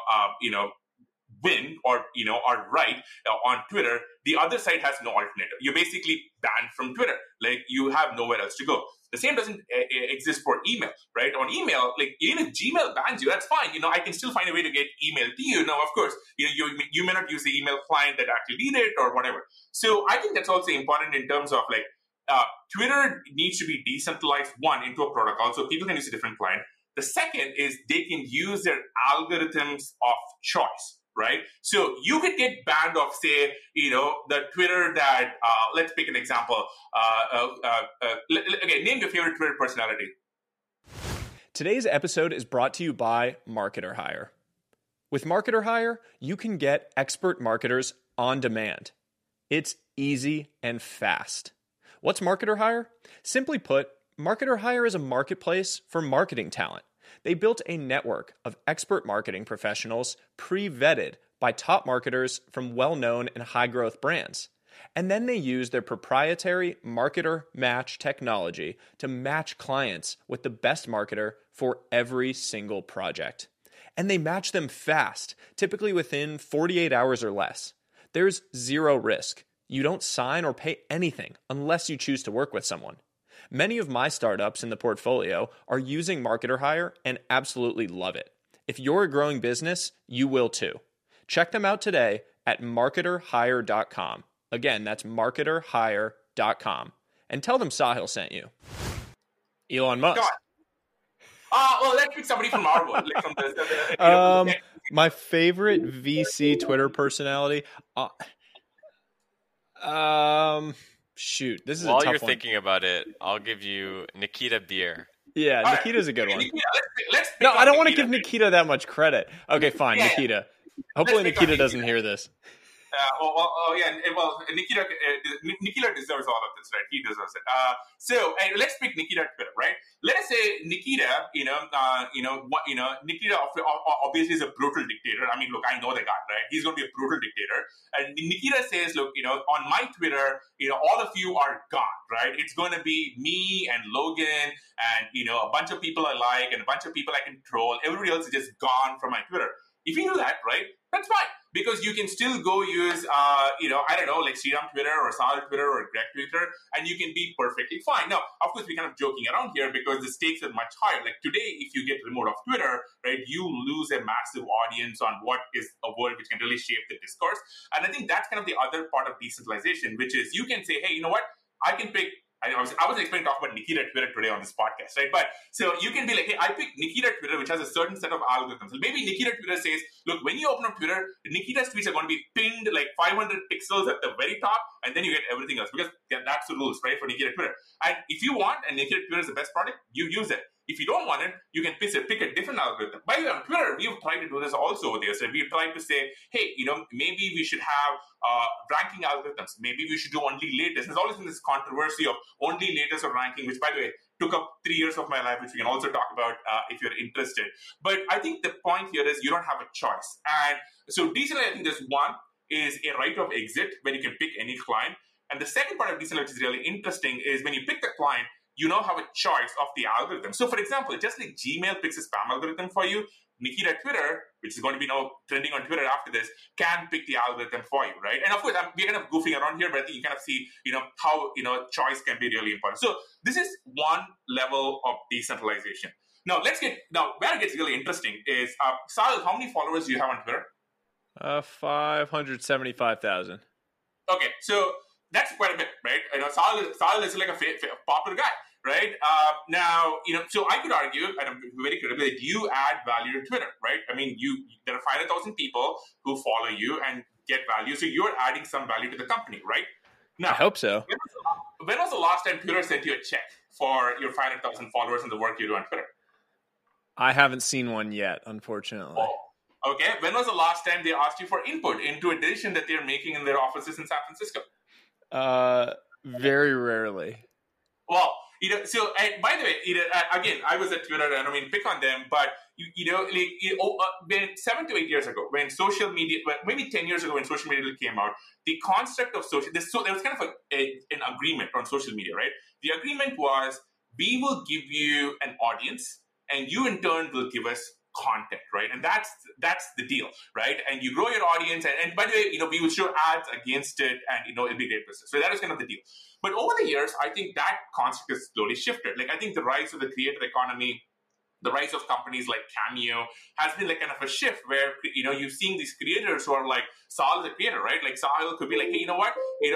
win or, are right on Twitter, the other side has no alternative. You're basically banned from Twitter. Like, you have nowhere else to go. The same doesn't exist for email, right? On email, like, even if Gmail bans you, that's fine. I can still find a way to get email to you. Now, of course, you may not use the email client that actually did it or whatever. So I think that's also important in terms of like, Twitter needs to be decentralized, one, into a protocol so people can use a different client. The second is they can use their algorithms of choice, right? So you could get banned of, say, the Twitter that, let's pick an example. Okay, name your favorite Twitter personality. Today's episode is brought to you by Marketer Hire. With Marketer Hire, you can get expert marketers on demand. It's easy and fast. What's Marketer Hire? Simply put, Marketer Hire is a marketplace for marketing talent. They built a network of expert marketing professionals pre-vetted by top marketers from well-known and high-growth brands. And then they use their proprietary Marketer Match technology to match clients with the best marketer for every single project. And they match them fast, typically within 48 hours or less. There's zero risk. You don't sign or pay anything unless you choose to work with someone. Many of my startups in the portfolio are using Marketer Hire and absolutely love it. If you're a growing business, you will too. Check them out today at marketerhire.com. Again, that's marketerhire.com. And tell them Sahil sent you. Elon Musk. Well, let's pick somebody from our world. Like from the my favorite VC Twitter personality. Shoot, this is While a tough you're one. thinking about it, I'll give you Nikita Beer. Yeah, All Nikita's a good one. Nikita, let's pick No, on I don't want to Nikita. give Nikita that much credit. Okay, fine, Yeah. Nikita. Hopefully Let's pick on Nikita doesn't Nikita. hear this. Nikita deserves all of this, right? He deserves it. So let's pick Nikita Twitter, right? Let us say Nikita, Nikita obviously is a brutal dictator. I mean, look, I know the guy, right? He's going to be a brutal dictator. And Nikita says, look, on my Twitter, all of you are gone, right? It's going to be me and Logan and, a bunch of people I like and a bunch of people I control. Everybody else is just gone from my Twitter. If you do that, right, that's fine. Because you can still go use, I don't know, like Sriram Twitter or Sahil Twitter or Greg Twitter, and you can be perfectly fine. Now, of course, we're kind of joking around here because the stakes are much higher. Like today, if you get removed off Twitter, right, you lose a massive audience on what is a world which can really shape the discourse. And I think that's kind of the other part of decentralization, which is you can say, hey, you know what, I can pick. I wasn't expecting to talk about Nikita Twitter today on this podcast, right? But so you can be like, hey, I pick Nikita Twitter, which has a certain set of algorithms. So maybe Nikita Twitter says, look, when you open up Twitter, Nikita's tweets are going to be pinned like 500 pixels at the very top, and then you get everything else because that's the rules, right, for Nikita Twitter. And if you want, and Nikita Twitter is the best product, you use it. If you don't want it, you can pick a different algorithm. By the way, on Twitter, we've tried to do this also over there. So we've tried to say, hey, maybe we should have ranking algorithms. Maybe we should do only latest. There's always been this controversy of only latest or ranking, which, by the way, took up 3 years of my life, which we can also talk about if you're interested. But I think the point here is you don't have a choice. And so decentralized, I think there's one is a right of exit where you can pick any client. And the second part of decentralized, which is really interesting, is when you pick the client, you now have a choice of the algorithm. So, for example, just like Gmail picks a spam algorithm for you, Nikita Twitter, which is going to be now trending on Twitter after this, can pick the algorithm for you, right? And of course, we're kind of goofing around here, but I think you kind of see, how, choice can be really important. So this is one level of decentralization. Now, where it gets really interesting is, Sahil, how many followers do you have on Twitter? 575,000. Okay, so that's quite a bit, right? Sahil is like a popular guy, right? So I could argue, and I'm very critical, that you add value to Twitter, right? I mean, there are 500,000 people who follow you and get value, so you're adding some value to the company, right? Now, I hope so. When was the last time Twitter sent you a check for your 500,000 followers and the work you do on Twitter? I haven't seen one yet, unfortunately. Oh. Okay. When was the last time they asked you for input into a decision that they're making in their offices in San Francisco? Very rarely. Well, so by the way, again, I was at Twitter, and I mean, pick on them, but when 7 to 8 years ago, when social media, maybe 10 years ago, when social media came out, the concept of there was kind of an agreement on social media, right? The agreement was, we will give you an audience, and you in turn will give us content, right? And that's the deal, right? And you grow your audience, and by the way, we will show ads against it, and it'll be great business. So that was kind of the deal. But over the years, I think that concept has slowly shifted. Like, I think the rise of the creator economy, the rise of companies like Cameo has been like kind of a shift where, you're seeing these creators who are like, Sahil is a creator, right? Like Sahil could be like, hey, you know what?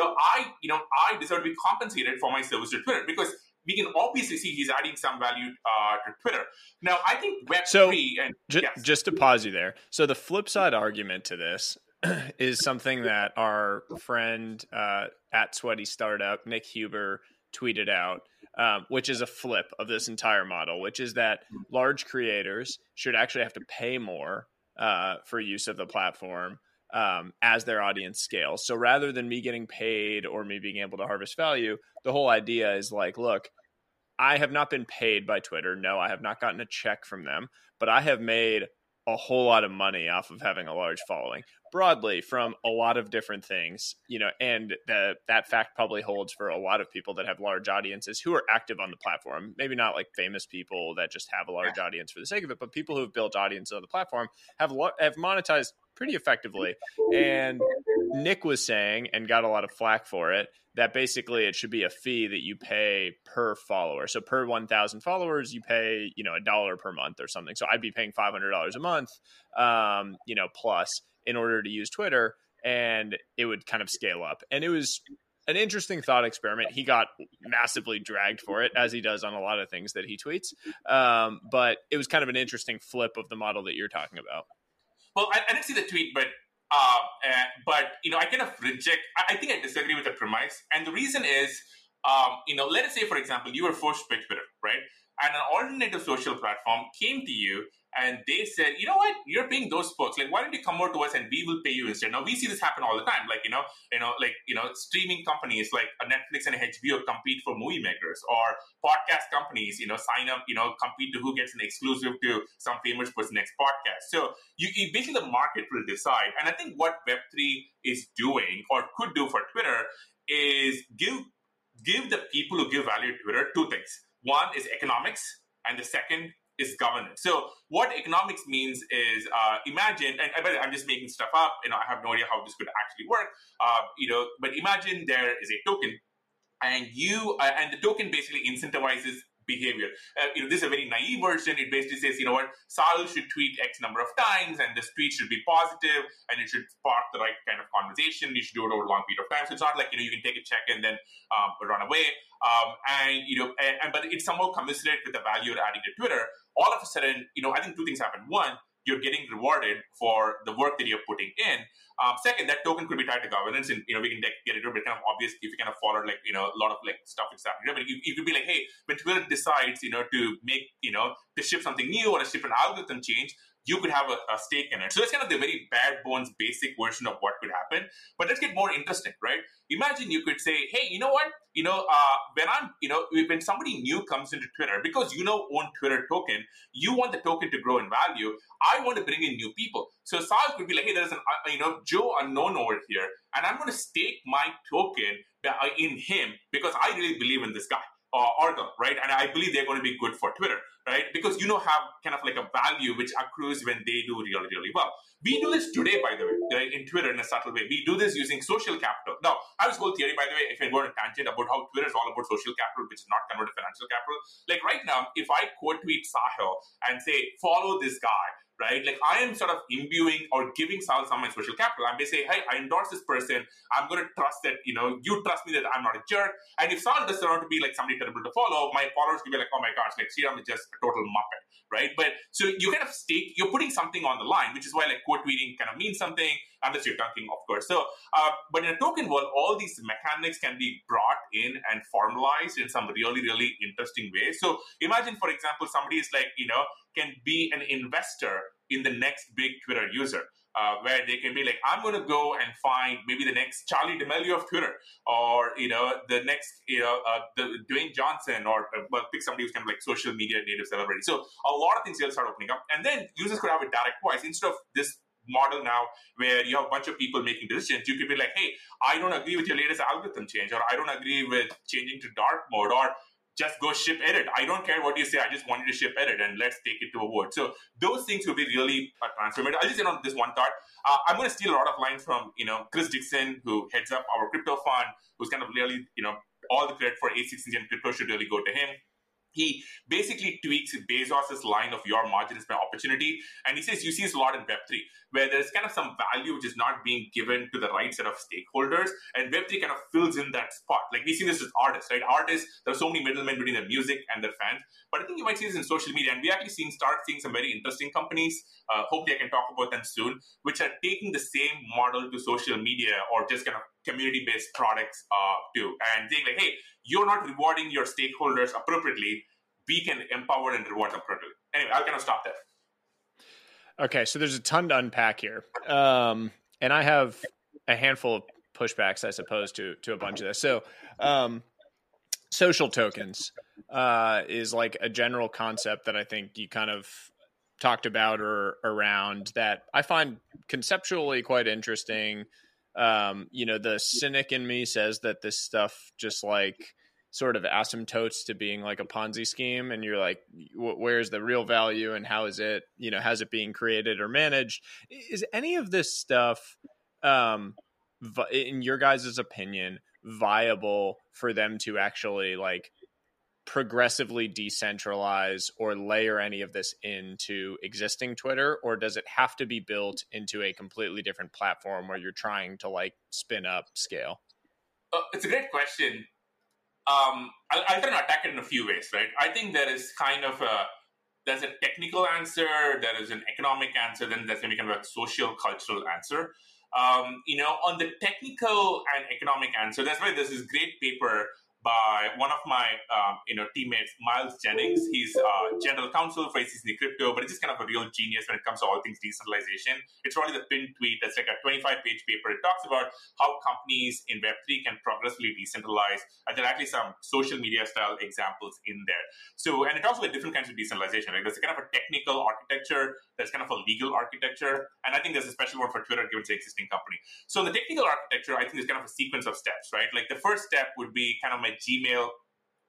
I deserve to be compensated for my service to Twitter, because we can obviously see he's adding some value to Twitter. Now, I think Web3 and just to pause you there. So the flip side argument to this is something that our friend at Sweaty Startup, Nick Huber, tweeted out, which is a flip of this entire model, which is that large creators should actually have to pay more for use of the platform as their audience scales. So rather than me getting paid or me being able to harvest value, the whole idea is like, look, I have not been paid by Twitter. No, I have not gotten a check from them, but I have made a whole lot of money off of having a large following broadly from a lot of different things, and that fact probably holds for a lot of people that have large audiences who are active on the platform. Maybe not like famous people that just have a large audience for the sake of it, but people who have built audiences on the platform have monetized pretty effectively. And Nick was saying, and got a lot of flack for it, that basically it should be a fee that you pay per follower. So per 1,000 followers, you pay, $1 per month or something. So I'd be paying $500 a month, plus in order to use Twitter, and it would kind of scale up. And it was an interesting thought experiment. He got massively dragged for it, as he does on a lot of things that he tweets. But it was kind of an interesting flip of the model that you're talking about. Well, I didn't see the tweet, but I kind of reject. I think I disagree with the premise, and the reason is, let us say, for example, you were forced to pick Twitter, right? And an alternative social platform came to you and they said, you know what, you're paying those folks. Like, why don't you come over to us and we will pay you instead? Now, we see this happen all the time. Like, streaming companies like Netflix and HBO compete for movie makers, or podcast companies, sign up, compete to who gets an exclusive to some famous person's next podcast. So you basically, the market will decide. And I think what Web3 is doing, or could do for Twitter, is give the people who give value to Twitter two things. One is economics, and the second is governance. So what economics means is, imagine, and I'm just making stuff up, I have no idea how this could actually work, but imagine there is a token, and and the token basically incentivizes behavior. This is a very naive version. It basically says, Sahil should tweet X number of times, and this tweet should be positive, and it should spark the right kind of conversation. You should do it over a long period of time. So it's not like, you can take a check and then run away. But it's somehow commensurate with the value you're adding to Twitter. All of a sudden, I think two things happen. One, you're getting rewarded for the work that you're putting in. Second, that token could be tied to governance, and we can get into it. But kind of obvious if you kind of follow a lot of stuff that's happening. But you could be like, hey, when Twitter decides to make to ship something new or to ship an algorithm change, you could have a stake in it. So that's kind of the very bare bones basic version of what could happen. But let's get more interesting, right? Imagine you could say, hey, you know what? When somebody new comes into Twitter, because own Twitter token, you want the token to grow in value. I want to bring in new people. So Sahil could be like, hey, there's an Joe Unknown over here, and I'm going to stake my token in him because I really believe in this guy. Or girl, right? And I believe they're going to be good for Twitter, right? Because have kind of like a value which accrues when they do really, really well. We do this today, by the way, right, in Twitter in a subtle way. We do this using social capital. Now, I have this whole theory, by the way, if I go on a tangent about how Twitter is all about social capital, which is not converted to financial capital. Like right now, if I quote tweet Sahil and say, follow this guy, right? Like I am sort of imbuing or giving Sahil some of my social capital. I'm basically saying, hey, I endorse this person. I'm going to trust that, you trust me that I'm not a jerk. And if Sahil does turn out to be like somebody terrible to follow, my followers will be like, oh my gosh, like Sriram is just a total muppet, right? But so you kind of you're putting something on the line, which is why like quote tweeting kind of means something, unless you're dunking, of course. So, but in a token world, all these mechanics can be brought in and formalized in some really, really interesting ways. So imagine, for example, somebody is like, can be an investor in the next big Twitter user, where they can be like, I'm going to go and find maybe the next Charli D'Amelio of Twitter, or the next the Dwayne Johnson, or pick somebody who's kind of like social media native celebrity. So a lot of things will start opening up, and then users could have a direct voice instead of this model now where you have a bunch of people making decisions. You could be like, hey, I don't agree with your latest algorithm change, or I don't agree with changing to dark mode, or just go ship edit. I don't care what you say. I just want you to ship edit, and let's take it to a vote. So those things will be really transformative. I'll just end on this one thought. I'm going to steal a lot of lines from Chris Dixon, who heads up our crypto fund, who's kind of really all the credit for A16Z and crypto should really go to him. He basically tweaks Bezos' line of your margin is my opportunity. And he says, you see this a lot in Web3, where there's kind of some value which is not being given to the right set of stakeholders. And Web3 kind of fills in that spot. Like we see this with artists, right? Artists, there are so many middlemen between their music and their fans. But I think you might see this in social media. And we actually start seeing some very interesting companies, hopefully I can talk about them soon, which are taking the same model to social media, or just kind of community-based products too. And saying like, hey, you're not rewarding your stakeholders appropriately. We can empower and reward them appropriately. Anyway, I'll kind of stop there. Okay, so there's a ton to unpack here. And I have a handful of pushbacks, I suppose, to a bunch of this. So social tokens is like a general concept that I think you kind of talked about or around that I find conceptually quite interesting. The cynic in me says that this stuff just like sort of asymptotes to being like a Ponzi scheme, and you're like, where's the real value, and how is it, how's it being created or managed? Is any of this stuff, in your guys' opinion, viable for them to actually like progressively decentralize or layer any of this into existing Twitter, or does it have to be built into a completely different platform where you're trying to like spin up scale? It's a great question. I'll try to attack it in a few ways, right? I think there is kind of there's a technical answer, there is an economic answer, then there's maybe kind of a social cultural answer. On the technical and economic answer, that's why there's this great paper by one of my teammates, Miles Jennings. He's general counsel for A16Z Crypto, but he's just kind of a real genius when it comes to all things decentralization. It's probably the pinned tweet. That's like a 25-page paper. It talks about how companies in Web3 can progressively decentralize. And there are actually some social media style examples in there. So, and it talks about different kinds of decentralization. Like there's kind of a technical architecture, there's kind of a legal architecture, and I think there's a special one for Twitter given its existing company. So in the technical architecture, I think there's kind of a sequence of steps, right? Like the first step would be kind of my Gmail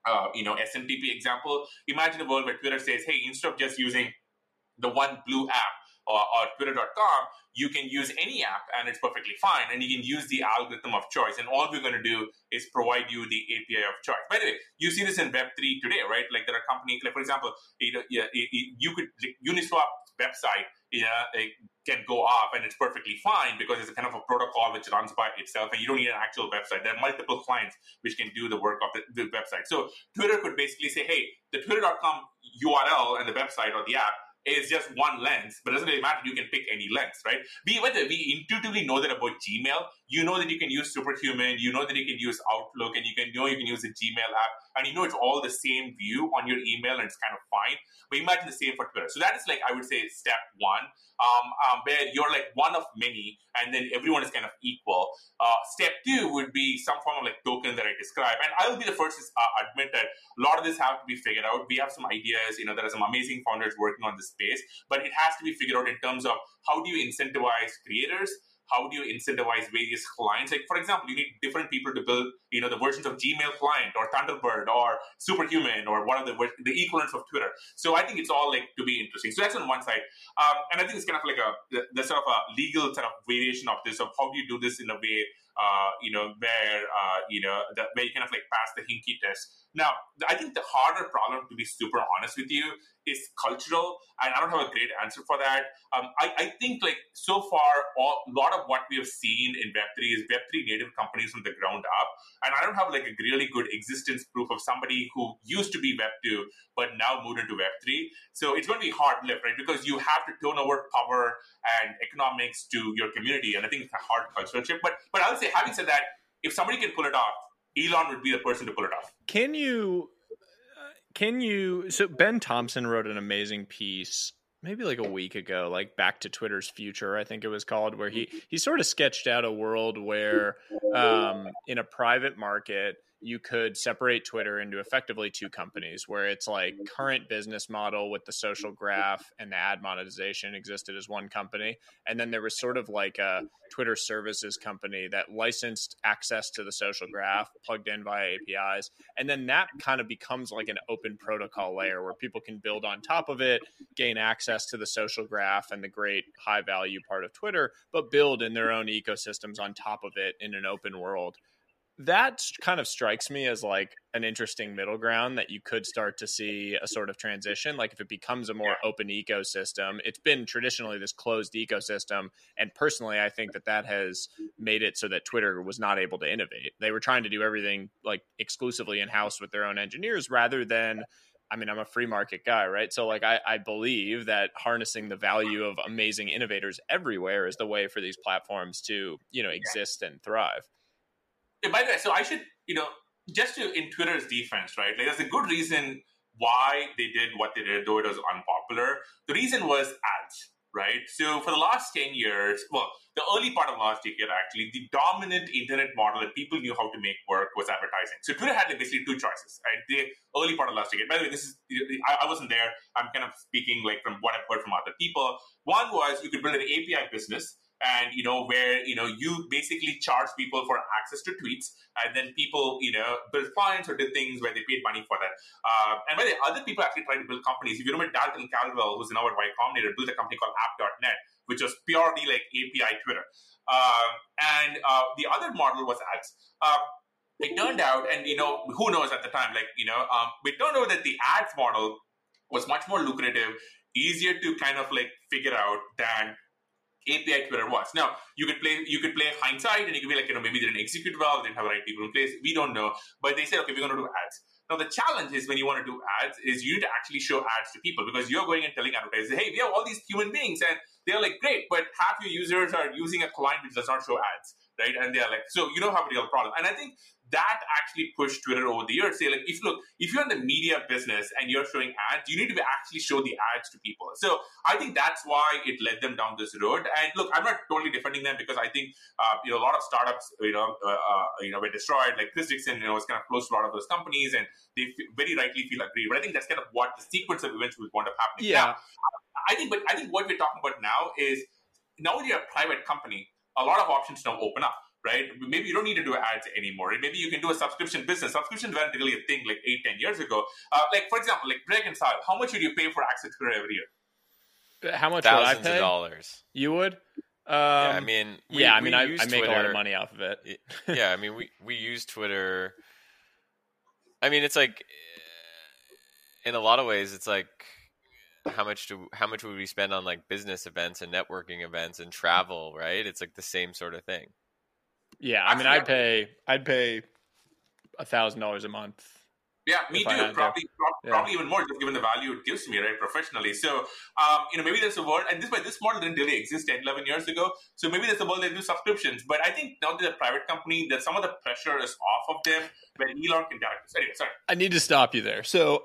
SMTP example. Imagine a world where Twitter says, hey, instead of just using the one blue app or twitter.com, you can use any app and it's perfectly fine. And you can use the algorithm of choice. And all we're going to do is provide you the API of choice. By the way, you see this in Web3 today, right? Like there are companies, like for example, you could, Uniswap website, can go off and it's perfectly fine because it's a kind of a protocol which runs by itself and you don't need an actual website. There are multiple clients which can do the work of the website. So Twitter could basically say, hey, the twitter.com URL and the website or the app is just one lens, but it doesn't really matter. You can pick any lens, right? We intuitively know that about Gmail. You know that you can use Superhuman. You know that you can use Outlook, and you can use the Gmail app, and it's all the same view on your email, and it's kind of fine. But imagine the same for Twitter. So that is like, I would say, step one, where you're like one of many, and then everyone is kind of equal. Step two would be some form of like token that I describe, and I will be the first to admit that a lot of this has to be figured out. We have some ideas. There are some amazing founders working on this space, but it has to be figured out in terms of how do you incentivize creators. How do you incentivize various clients? Like, for example, you need different people to build, the versions of Gmail client or Thunderbird or Superhuman or one of the equivalents of Twitter. So I think it's all like to be interesting. So that's on one side. And I think it's kind of like the sort of a legal sort of variation of this, of how do you do this in a way, where you kind of like pass the Hinkie test. Now, I think the harder problem, to be super honest with you, is cultural, and I don't have a great answer for that. I think like so far, a lot of what we have seen in Web3 is Web3 native companies from the ground up, and I don't have like a really good existence proof of somebody who used to be Web2 but now moved into Web3. So it's going to be hard lift, right? Because you have to turn over power and economics to your community, and I think it's a hard cultural shift. But I'll say, having said that, if somebody can pull it off, Elon would be the person to pull it off. So Ben Thompson wrote an amazing piece maybe like a week ago, like Back to Twitter's Future, I think it was called, where he sort of sketched out a world where in a private market, you could separate Twitter into effectively two companies, where it's like current business model with the social graph and the ad monetization existed as one company. And then there was sort of like a Twitter services company that licensed access to the social graph plugged in via APIs. And then that kind of becomes like an open protocol layer where people can build on top of it, gain access to the social graph and the great high value part of Twitter, but build in their own ecosystems on top of it in an open world. That kind of strikes me as like an interesting middle ground that you could start to see a sort of transition. Like if it becomes a more open ecosystem, it's been traditionally this closed ecosystem. And personally, I think that has made it so that Twitter was not able to innovate. They were trying to do everything like exclusively in-house with their own engineers rather than, I mean, I'm a free market guy, right? So like I believe that harnessing the value of amazing innovators everywhere is the way for these platforms to, exist and thrive. By the way, so I should, just in Twitter's defense, right? Like, there's a good reason why they did what they did, though it was unpopular. The reason was ads, right? So for the last 10 years, well, the early part of last decade, actually, the dominant internet model that people knew how to make work was advertising. So Twitter had basically two choices, right? The early part of last decade. By the way, I wasn't there. I'm kind of speaking like from what I've heard from other people. One was you could build an API business. And, where, you basically charge people for access to tweets, and then people, build clients or did things where they paid money for that. And by the way, other people actually tried to build companies. If you remember Dalton Caldwell, who's now at Y Combinator, built a company called App.net, which was purely like API Twitter. And the other model was ads. It turned out, and, who knows at the time, like, it turned out that the ads model was much more lucrative, easier to kind of like figure out than API Twitter was. Now, you could play hindsight, and you could be like, maybe they didn't execute well, they didn't have the right people in place. We don't know. But they said, okay, we're going to do ads. Now, the challenge is when you want to do ads is you need to actually show ads to people, because you're going and telling advertisers, hey, we have all these human beings, and they're like, great, but half your users are using a client which does not show ads, right? And they're like, so you don't have a real problem. And I think that actually pushed Twitter over the years. Say, like, if you're in the media business and you're showing ads, you need to actually show the ads to people. So I think that's why it led them down this road. And look, I'm not totally defending them, because I think a lot of startups were destroyed. Like Chris Dixon, was kind of close to a lot of those companies, and they very rightly feel aggrieved. But I think that's kind of what the sequence of events will wind up happening. Yeah. Now, I think what we're talking about now is, now that you're a private company, a lot of options now open up. right? Maybe you don't need to do ads anymore. Maybe you can do a subscription business. Subscriptions weren't really a thing like 8-10 years ago. Like, for example, like Greg and Sal, how much would you pay for access to Twitter every year? How much would I Thousands pay? of dollars. You would? I mean, I use make Twitter. a lot of money off of it. Yeah, I mean, we use Twitter. I mean, it's like, in a lot of ways, it's like, how much would we spend on like business events and networking events and travel, right? It's like the same sort of thing. Yeah, I mean, I'd pay $1,000 a month. Yeah, me too. Probably even more, just given the value it gives me, right, professionally. So, maybe there's a world, and this model didn't really exist 10, 11 years ago. So maybe there's a world they do subscriptions. But I think now that they're a private company, that some of the pressure is off of them, where Elon can direct this. Anyway, sorry. I need to stop you there. So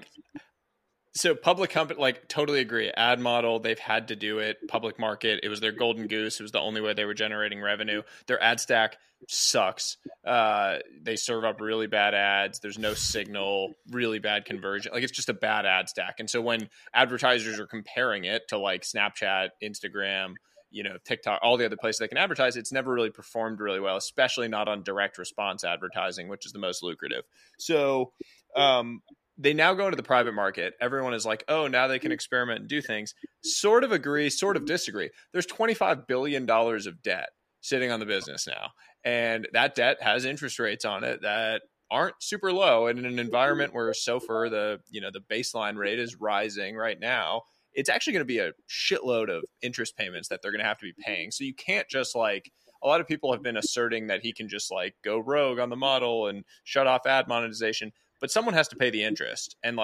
So public company, like, totally agree. Ad model, they've had to do it. Public market, it was their golden goose. It was the only way they were generating revenue. Their ad stack sucks. They serve up really bad ads. There's no signal, really bad conversion. Like, it's just a bad ad stack. And so when advertisers are comparing it to like Snapchat, Instagram, TikTok, all the other places they can advertise, it's never really performed really well, especially not on direct response advertising, which is the most lucrative. So, they now go into the private market. Everyone is like, oh, now they can experiment and do things. Sort of agree, sort of disagree. There's $25 billion of debt sitting on the business now. And that debt has interest rates on it that aren't super low. And in an environment where SOFR, the baseline rate is rising right now, it's actually going to be a shitload of interest payments that they're going to have to be paying. So you can't just like, a lot of people have been asserting that he can just like go rogue on the model and shut off ad monetization. But someone has to pay the interest. And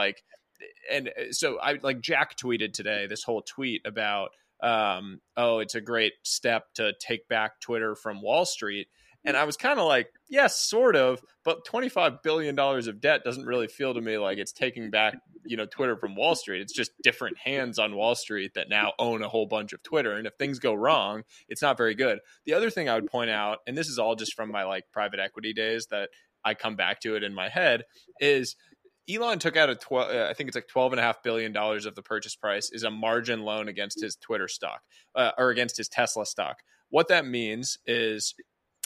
so Jack tweeted today this whole tweet about, it's a great step to take back Twitter from Wall Street. And I was kind of like, yes, sort of, but $25 billion of debt doesn't really feel to me like it's taking back, Twitter from Wall Street. It's just different hands on Wall Street that now own a whole bunch of Twitter. And if things go wrong, it's not very good. The other thing I would point out, and this is all just from my like private equity days that I come back to it in my head, is Elon took out I think it's like $12.5 billion of the purchase price is a margin loan against his Twitter stock, or against his Tesla stock. What that means is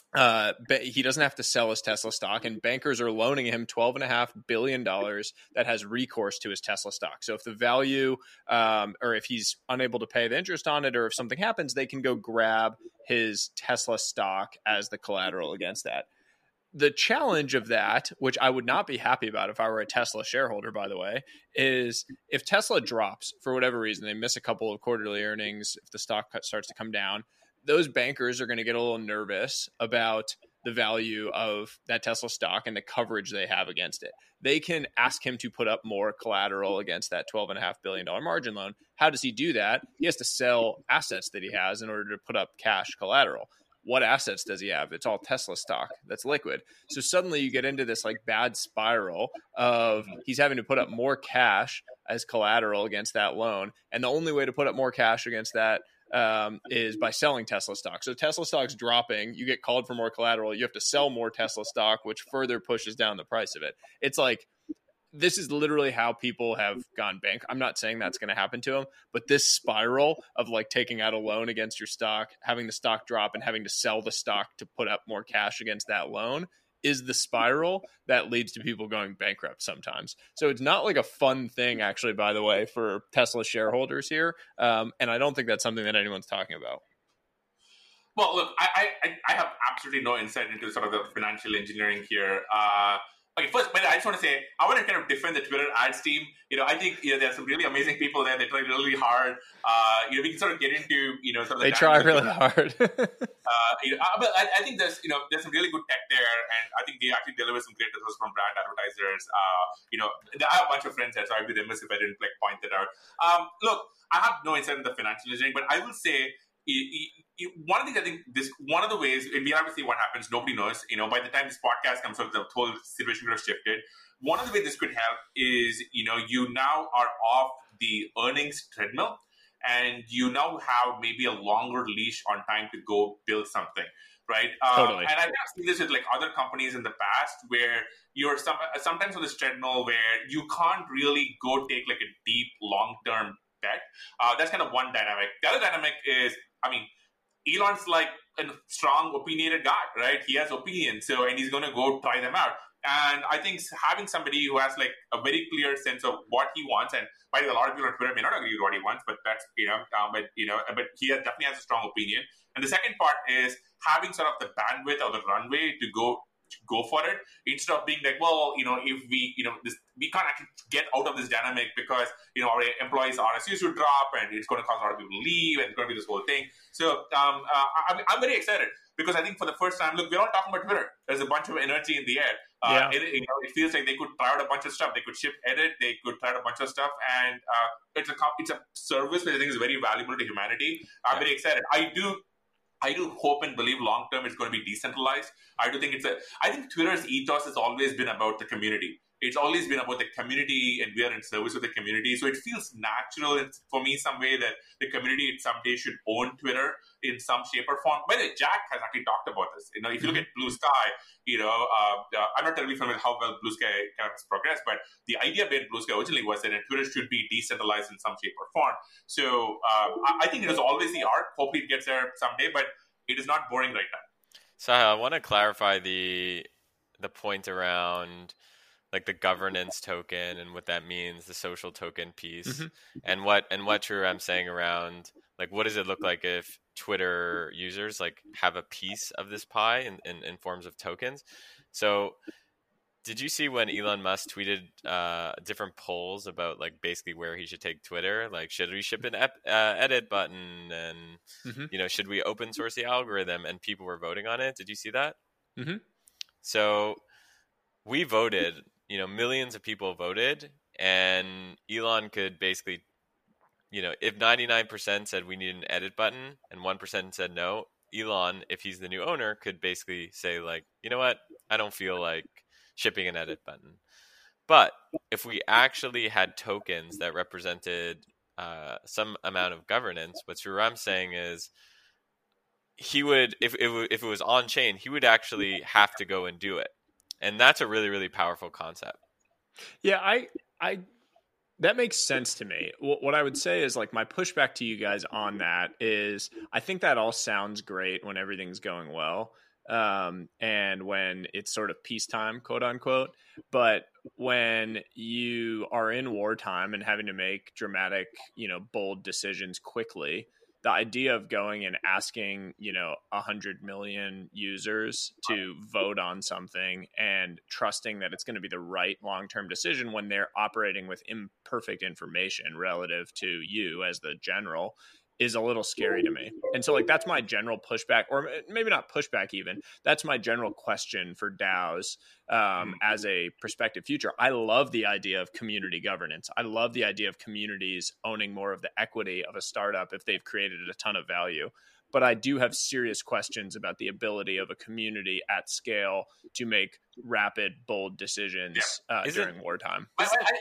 he doesn't have to sell his Tesla stock, and bankers are loaning him $12.5 billion that has recourse to his Tesla stock. So if the value, or if he's unable to pay the interest on it, or if something happens, they can go grab his Tesla stock as the collateral against that. The challenge of that, which I would not be happy about if I were a Tesla shareholder, by the way, is if Tesla drops for whatever reason, they miss a couple of quarterly earnings, if the stock starts to come down, those bankers are going to get a little nervous about the value of that Tesla stock and the coverage they have against it. They can ask him to put up more collateral against that $12.5 billion margin loan. How does he do that? He has to sell assets that he has in order to put up cash collateral. What assets does he have? It's all Tesla stock that's liquid. So suddenly you get into this like bad spiral of he's having to put up more cash as collateral against that loan. And the only way to put up more cash against that is by selling Tesla stock. So Tesla stock's dropping, you get called for more collateral, you have to sell more Tesla stock, which further pushes down the price of it. It's like, this is literally how people have gone bank. I'm not saying that's going to happen to them, but this spiral of like taking out a loan against your stock, having the stock drop and having to sell the stock to put up more cash against that loan is the spiral that leads to people going bankrupt sometimes. So it's not like a fun thing, actually, by the way, for Tesla shareholders here. And I don't think that's something that anyone's talking about. Well, look, I have absolutely no insight into sort of the financial engineering here. Okay, first, but I just want to say, I want to kind of defend the Twitter ads team. I think there are some really amazing people there. They try really hard. We can sort of get into, some of the... They try really hard. But I think there's some really good tech there, and I think they actually deliver some great results from brand advertisers. I have a bunch of friends there, so I'd be remiss if I didn't point that out. Look, I have no insight in the financial engineering, but I will say, one of the things, I think one of the ways, and we obviously what happens, nobody knows, by the time this podcast comes out, the whole situation could have shifted. One of the ways this could help is, you now are off the earnings treadmill, and you now have maybe a longer leash on time to go build something, right? Totally. And I've seen this with like other companies in the past where you're sometimes on this treadmill where you can't really go take like a deep long-term bet. That's kind of one dynamic. The other dynamic is, Elon's like a strong opinionated guy, right? He has opinions, and he's going to go try them out. And I think having somebody who has like a very clear sense of what he wants, and by the way, a lot of people on Twitter may not agree with what he wants, but that's but he definitely has a strong opinion. And the second part is having sort of the bandwidth or the runway to go for it, instead of being like, well, if we can't actually get out of this dynamic because our employees' RSUs will drop and it's going to cause a lot of people to leave and it's going to be this whole thing. So I'm very excited because I think for the first time, look, we're all talking about Twitter. There's a bunch of energy in the air. It feels like they could try out a bunch of stuff. They could ship edit. They could try out a bunch of stuff, and it's a service that I think is very valuable to humanity. I'm very excited. I do hope and believe long term it's going to be decentralized. I think Twitter's ethos has always been about the community. It's always been about the community, and we are in service of the community. So it feels natural for me some way that the community someday should own Twitter in some shape or form. By the way, Jack has actually talked about this. If you look at Blue Sky, I'm not terribly familiar with how well Blue Sky kind of has progressed, but the idea behind Blue Sky originally was that Twitter should be decentralized in some shape or form. So I think it is always the arc. Hopefully it gets there someday, but it is not boring right now. So I want to clarify the point around like the governance token and what that means, the social token piece, and what True I'm saying around like what does it look like if Twitter users like have a piece of this pie in forms of tokens. So did you see when Elon Musk tweeted different polls about like basically where he should take Twitter? Like, should we ship an edit button, and should we open source the algorithm? And people were voting on it. Did you see that? Mm-hmm. So we voted. Millions of people voted, and Elon could basically, if 99% said we need an edit button and 1% said no, Elon, if he's the new owner, could basically say like, you know what, I don't feel like shipping an edit button. But if we actually had tokens that represented some amount of governance, what I'm saying is he would, if it was on chain, he would actually have to go and do it. And that's a really, really powerful concept. Yeah, I that makes sense to me. What I would say is like my pushback to you guys on that is I think that all sounds great when everything's going well. And when it's sort of peacetime, quote unquote. But when you are in wartime and having to make dramatic, bold decisions quickly, the idea of going and asking, 100 million users to vote on something and trusting that it's going to be the right long-term decision when they're operating with imperfect information relative to you as the general is a little scary to me. And so like, that's my general pushback, or maybe not pushback even. That's my general question for DAOs as a prospective future. I love the idea of community governance. I love the idea of communities owning more of the equity of a startup if they've created a ton of value. But I do have serious questions about the ability of a community at scale to make rapid, bold decisions during wartime.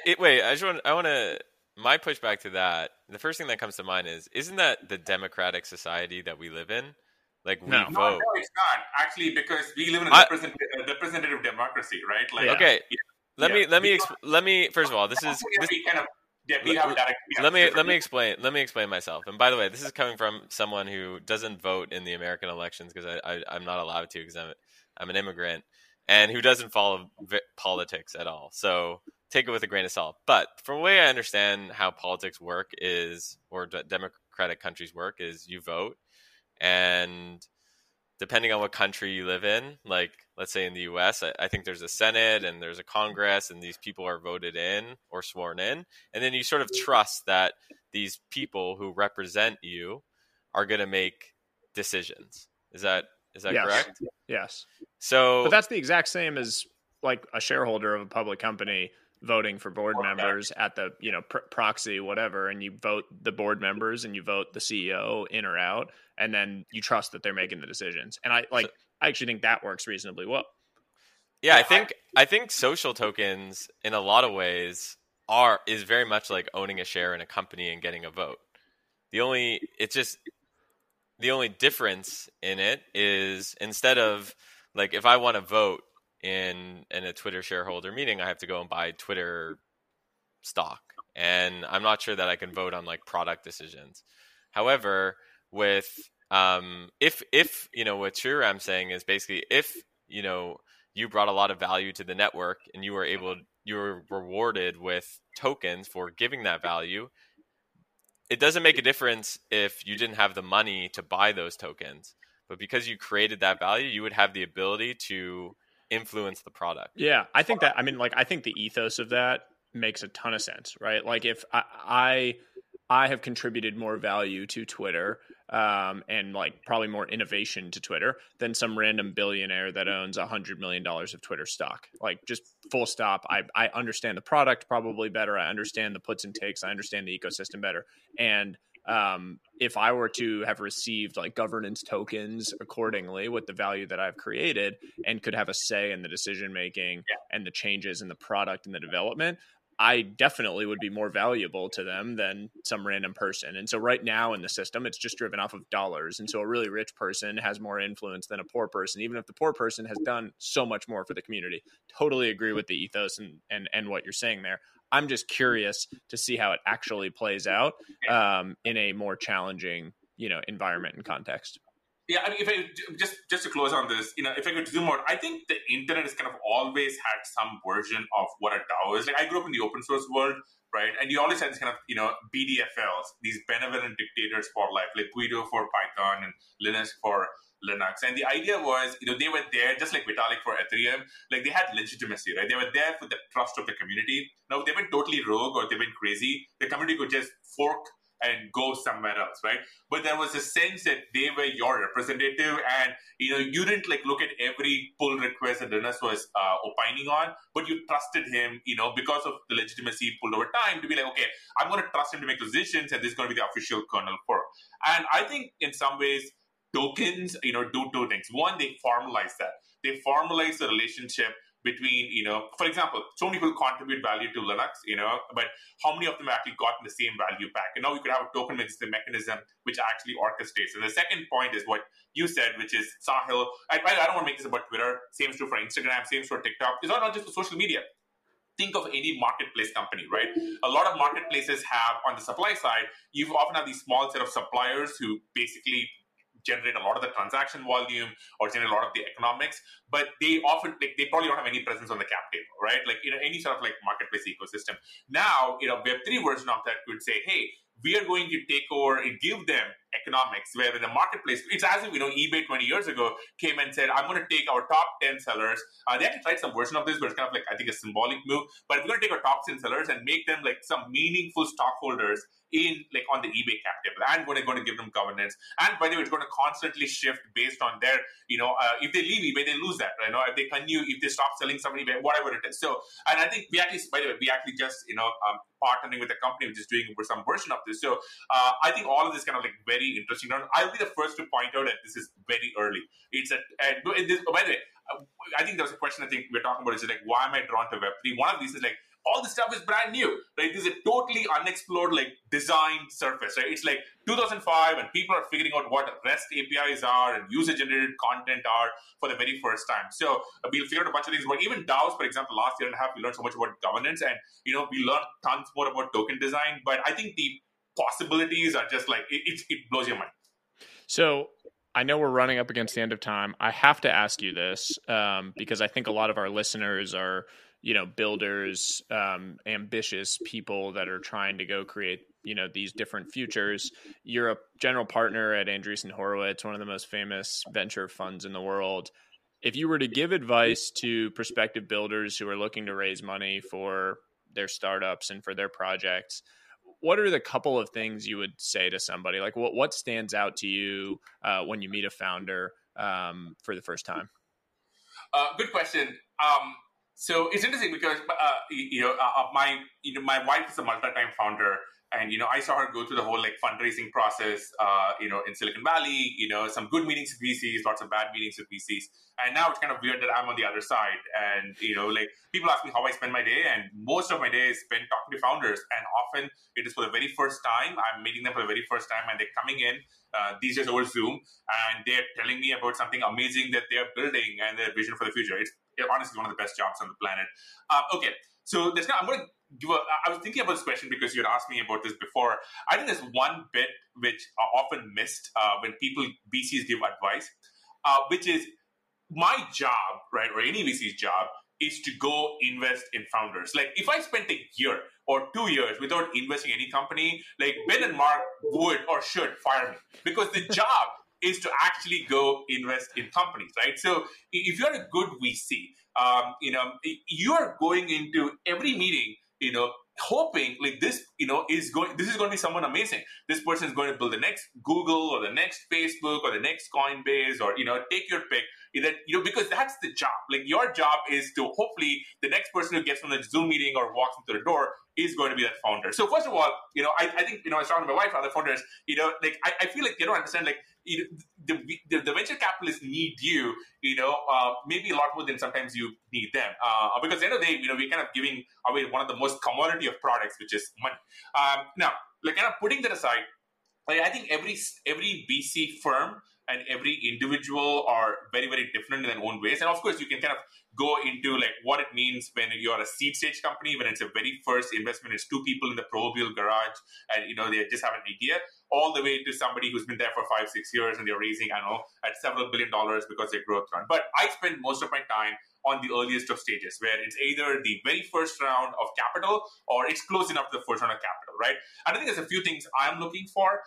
My pushback to that, the first thing that comes to mind is, isn't that the democratic society that we live in? Like we vote. No, it's not actually, because we live in a representative democracy, right? Like, okay, let me. First of all, this is. Let me explain myself. And by the way, this is coming from someone who doesn't vote in the American elections because I'm not allowed to because I'm an immigrant, and who doesn't follow politics at all. So take it with a grain of salt. But from the way I understand how politics work is, or democratic countries work, is you vote, and depending on what country you live in, like let's say in the US, I think there's a Senate and there's a Congress, and these people are voted in or sworn in. And then you sort of trust that these people who represent you are going to make decisions. Is that correct? Yes. But that's the exact same as like a shareholder of a public company voting for board members at the proxy, whatever, and you vote the board members and you vote the CEO in or out, and then you trust that they're making the decisions. And I actually think that works reasonably well. Yeah, I think social tokens in a lot of ways is very much like owning a share in a company and getting a vote. The only difference in it is, instead of like, if I want to vote in a Twitter shareholder meeting, I have to go and buy Twitter stock, and I'm not sure that I can vote on like product decisions. However, with If what Sriram's saying is basically if you brought a lot of value to the network and you were rewarded with tokens for giving that value, it doesn't make a difference if you didn't have the money to buy those tokens, but because you created that value, you would have the ability to influence the product. Yeah, I think that, I think the ethos of that makes a ton of sense, right? Like if I have contributed more value to Twitter, and like probably more innovation to Twitter than some random billionaire that owns $100 million of Twitter stock. Like just full stop. I understand the product probably better. I understand the puts and takes. I understand the ecosystem better. And if I were to have received like governance tokens accordingly with the value that I've created and could have a say in the decision making and the changes in the product and the development, I definitely would be more valuable to them than some random person. And so right now in the system, it's just driven off of dollars. And so a really rich person has more influence than a poor person, even if the poor person has done so much more for the community. Totally agree with the ethos and what you're saying there. I'm just curious to see how it actually plays out in a more challenging, environment and context. Yeah, I mean, if I just to close on this, if I could zoom out, I think the internet has kind of always had some version of what a DAO is. Like, I grew up in the open source world, right? And you always had this kind of, BDFLs, these benevolent dictators for life, like Guido for Python and Linus for Linux. And the idea was, they were there just like Vitalik for Ethereum. Like, they had legitimacy, right? They were there for the trust of the community. Now, if they went totally rogue or they went crazy, the community could just fork and go somewhere else, right? But there was a sense that they were your representative, and you didn't like look at every pull request that Linus was opining on, but you trusted him, because of the legitimacy he pulled over time to be like, okay, I'm going to trust him to make decisions, and this is going to be the official kernel fork. And I think in some ways, tokens, do two things. One, they formalize that. They formalize the relationship between, for example, so many people contribute value to Linux, but how many of them actually gotten the same value back? And now we could have a token mechanism which actually orchestrates. And the second point is what you said, which is Sahil. I don't want to make this about Twitter. Same is true for Instagram. Same is true for TikTok. It's not just for social media. Think of any marketplace company, right? A lot of marketplaces have, on the supply side, you often have these small set of suppliers who basically generate a lot of the transaction volume or generate a lot of the economics, but they often they probably don't have any presence on the cap table, right? Like any sort of like marketplace ecosystem. Now, Web3 version of that could say, hey, we are going to take over and give them economics, where in the marketplace, it's as if, eBay 20 years ago came and said, I'm going to take our top 10 sellers. They actually tried some version of this, but it's kind of like, I think, a symbolic move. But we're going to take our top 10 sellers and make them like some meaningful stockholders on the eBay cap table, and we're going to give them governance. And by the way, it's going to constantly shift based on their, if they leave eBay, they lose that, right? If they continue, if they stop selling something, whatever it is. So, and I think we actually just, partnering with a company which is doing some version of this. So I think all of this kind of like very interesting. I'll be the first to point out that this is very early. By the way, I think there was a question I think we're talking about is like, why am I drawn to Web3? One of these is like, all this stuff is brand new, right? This is a totally unexplored, like, design surface, right? It's like 2005 and people are figuring out what REST APIs are and user-generated content are for the very first time. So we'll figure out a bunch of things. But even DAOs, for example, last year and a half, we learned so much about governance, and, we learned tons more about token design. But I think the possibilities are just like, it blows your mind. So I know we're running up against the end of time. I have to ask you this because I think a lot of our listeners are builders, ambitious people that are trying to go create, these different futures. You're a general partner at Andreessen Horowitz, one of the most famous venture funds in the world. If you were to give advice to prospective builders who are looking to raise money for their startups and for their projects, what are the couple of things you would say to somebody? Like what stands out to you when you meet a founder for the first time? Good question. So it's interesting because my wife is a multi-time founder, and I saw her go through the whole like fundraising process, in Silicon Valley. Some good meetings with VCs, lots of bad meetings with VCs, and now it's kind of weird that I'm on the other side. And like people ask me how I spend my day, and most of my day is spent talking to founders, and often it is for the very first time. I'm meeting them for the very first time, and they're coming in these days over Zoom, and they're telling me about something amazing that they're building and their vision for the future. honestly one of the best jobs on the planet. Okay, so I'm going to give I was thinking about this question because you had asked me about this before. I think there's one bit which are often missed when VCs give advice, which is my job, right, or any VC's job is to go invest in founders. Like if I spent a year or 2 years without investing in any company, like Ben and Mark would or should fire me because the job is to actually go invest in companies, right? So if you're a good VC, you are going into every meeting, hoping like this, this is going to be someone amazing. This person is going to build the next Google or the next Facebook or the next Coinbase or, take your pick. Because that's the job. Like your job is to hopefully the next person who gets from the Zoom meeting or walks into the door is going to be that founder. So first of all, I think, I was talking to my wife, other founders, I feel like they don't understand, like, the venture capitalists need you, maybe a lot more than sometimes you need them. Because at the end of the day, we're kind of giving away one of the most commodity of products, which is money. Now, like kind of putting that aside, like, I think every VC firm and every individual are very, very different in their own ways. And of course, you can kind of go into like what it means when you're a seed stage company, when it's a very first investment, it's 2 people in the proverbial garage and, they just have an idea, all the way to somebody who's been there for 5-6 years and they're raising, I don't know, at several $1 billion because they're growth run. But I spend most of my time on the earliest of stages where it's either the very first round of capital or it's close enough to the first round of capital, right? And I think there's a few things I'm looking for.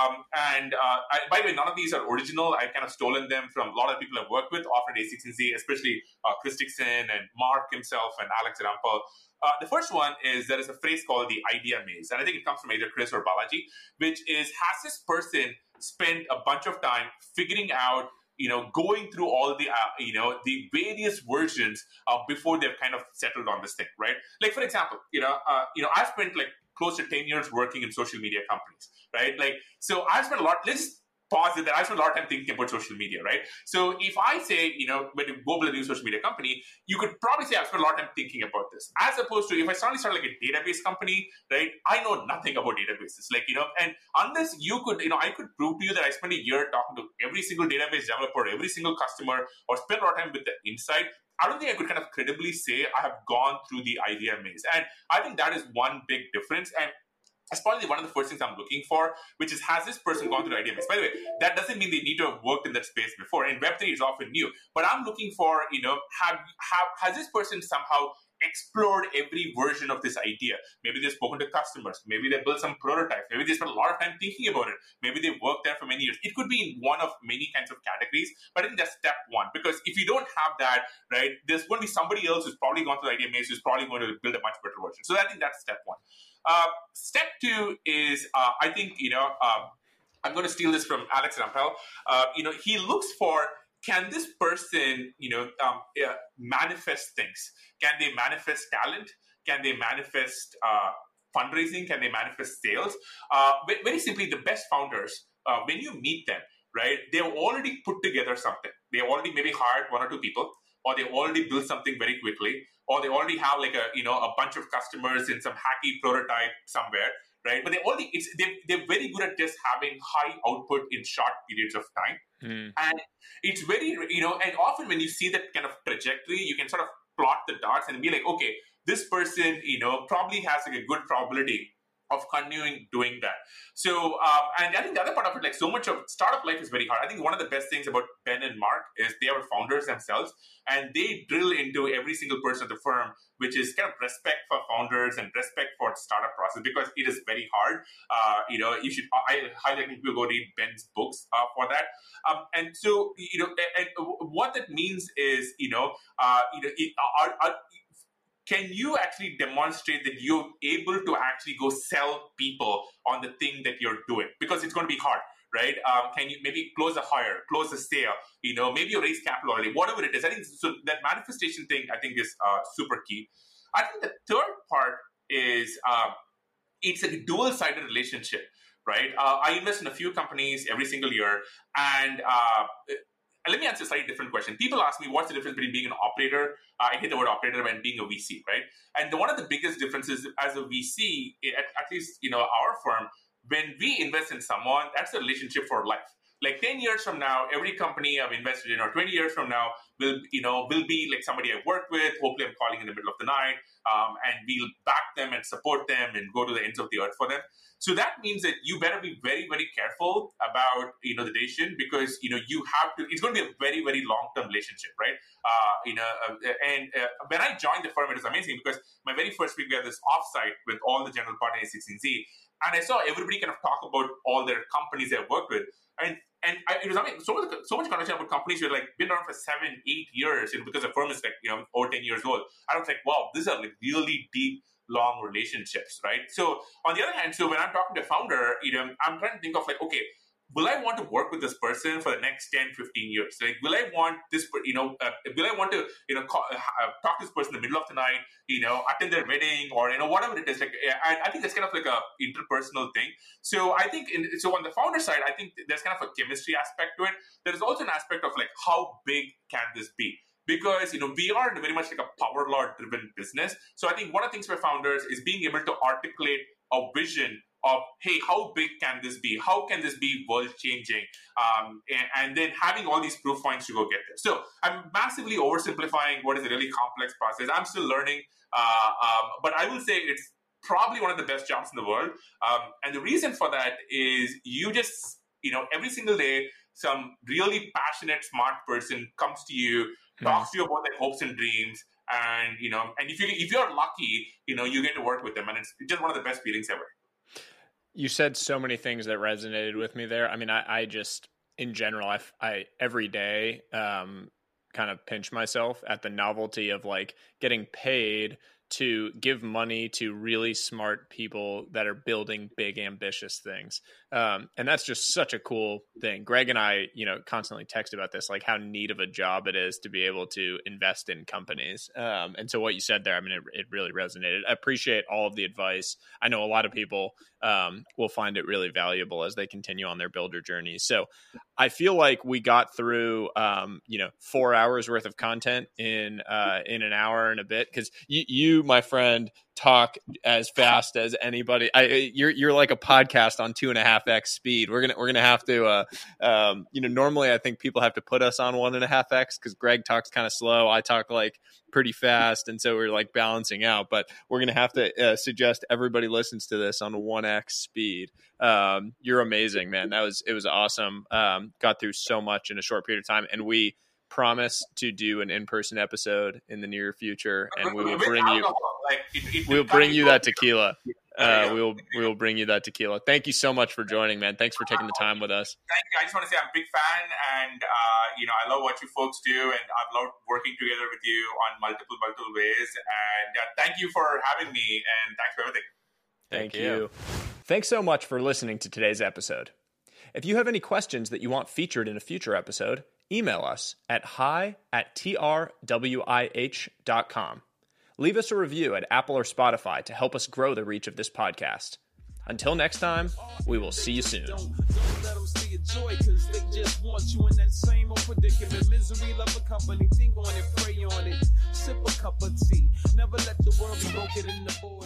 By the way, none of these are original. I've kind of stolen them from a lot of people I've worked with, often at A16Z, especially Chris Dixon and Mark himself and Alex Rampal. The first one is there is a phrase called the idea maze. And I think it comes from either Chris or Balaji, which is, has this person spent a bunch of time figuring out, going through all the, the various versions before they've kind of settled on this thing, right? Like, for example, I spent like close to 10 years working in social media companies, right? Like, so I've spent a lot, let's pause it there. I spent a lot of time thinking about social media, right? So if I say, when you go build a new social media company, you could probably say I've spent a lot of time thinking about this. As opposed to if I suddenly start like a database company, right? I know nothing about databases. Like, and unless you could, I could prove to you that I spent a year talking to every single database developer, every single customer, or spend a lot of time with the insight, I don't think I could kind of credibly say I have gone through the idea maze. And I think that is one big difference. And that's probably one of the first things I'm looking for, which is, has this person gone through the idea maze? By the way, that doesn't mean they need to have worked in that space before. And Web3 is often new. But I'm looking for, has this person somehow explored every version of this idea? Maybe they've spoken to customers. Maybe they built some prototypes. Maybe they spent a lot of time thinking about it. Maybe they worked there for many years. It could be in one of many kinds of categories, but I think that's step one. Because if you don't have that, right, there's going to be somebody else who's probably gone through the idea maze who's probably going to build a much better version. So I think that's step one. Step two is, I think, I'm going to steal this from Alex Rampal. He looks for, can this person, manifest things? Can they manifest talent? Can they manifest fundraising? Can they manifest sales? Very simply, the best founders, when you meet them, right, they've already put together something. They already maybe hired 1 or 2 people, or they already built something very quickly, or they already have like a bunch of customers in some hacky prototype somewhere, right? But they're very good at just having high output in short periods of time. And it's very, and often when you see that kind of trajectory, you can sort of plot the dots and be like, okay, this person, probably has like a good probability of continuing doing that. So, and I think the other part of it, like so much of startup life is very hard. I think one of the best things about Ben and Mark is they are founders themselves, and they drill into every single person of the firm, which is kind of respect for founders and respect for the startup process, because it is very hard. I highly recommend people go read Ben's books for that. And so, and what that means is, can you actually demonstrate that you're able to actually go sell people on the thing that you're doing? Because it's going to be hard, right? Can you maybe close a hire, close a sale, maybe you raise capital already, whatever it is. I think so. That manifestation thing, I think, is super key. I think the third part is it's a dual-sided relationship, right? I invest in a few companies every single year, and let me answer a slightly different question. People ask me, what's the difference between being an operator? I hate the word operator, and being a VC, right? And one of the biggest differences as a VC, at least, our firm, when we invest in someone, that's a relationship for life. Like 10 years from now, every company I've invested in, or 20 years from now, will be like somebody I work with. Hopefully, I'm calling in the middle of the night, and we'll back them and support them and go to the ends of the earth for them. So that means that you better be very, very careful about the decision, because you have to. It's going to be a very, very long-term relationship, right? When I joined the firm, it was amazing because my very first week we had this offsite with all the general partners at 16Z, and I saw everybody kind of talk about all their companies they worked with, and it was amazing. So much conversation about companies who are like been around for 7-8 years, because the firm is like over 10 years old. I was like, wow, these are like really deep, long relationships, right? So on the other hand, so when I'm talking to a founder, I'm trying to think of like, okay, will I want to work with this person for the next 10, 15 years? Like, will I want this, will I want to, talk to this person in the middle of the night, attend their wedding or, whatever it is. Like, I think that's kind of like a interpersonal thing. So I think, so on the founder side, I think there's kind of a chemistry aspect to it. There is also an aspect of like, how big can this be? Because, we are very much like a power law driven business. So I think one of the things for founders is being able to articulate a vision of, hey, how big can this be? How can this be world changing? And then having all these proof points to go get there. So I'm massively oversimplifying what is a really complex process. I'm still learning, but I will say it's probably one of the best jobs in the world. And the reason for that is you just, every single day, some really passionate, smart person comes to you, talks to you about their hopes and dreams. And, and if you're lucky, you get to work with them. And it's just one of the best feelings ever. You said so many things that resonated with me there. I mean, I just, in general, I every day kind of pinch myself at the novelty of like getting paid to give money to really smart people that are building big, ambitious things. And that's just such a cool thing. Greg and I, constantly text about this, like how neat of a job it is to be able to invest in companies. And so what you said there, I mean, it really resonated. I appreciate all of the advice. I know a lot of people will find it really valuable as they continue on their builder journey. So I feel like we got through, 4 hours worth of content in an hour and a bit, because you, my friend, talk as fast as anybody. You're like a podcast on 2.5x speed. We're gonna have to, normally I think people have to put us on 1.5x because Greg talks kind of slow. I talk like pretty fast, and so we're like balancing out. But we're gonna have to suggest everybody listens to this on 1x speed. You're amazing, man. It was awesome. Got through so much in a short period of time, and we promise to do an in-person episode in the near future, and we will bring you. We'll bring you that tequila. We will bring you that tequila. Thank you so much for joining, man. Thanks for taking the time with us. Thank you. I just want to say I'm a big fan, and I love what you folks do, and I've loved working together with you on multiple ways. And thank you for having me, and thanks for everything. Thank you. Thanks so much for listening to today's episode. If you have any questions that you want featured in a future episode, email us at hi@trwih.com. Leave us a review at Apple or Spotify to help us grow the reach of this podcast. Until next time, we will see you soon. Don't let them see your joy, cause they just want you in that same old predicament. Misery, love a company, think on it, pray on it. Sip a cup of tea. Never let the world be broken in the board.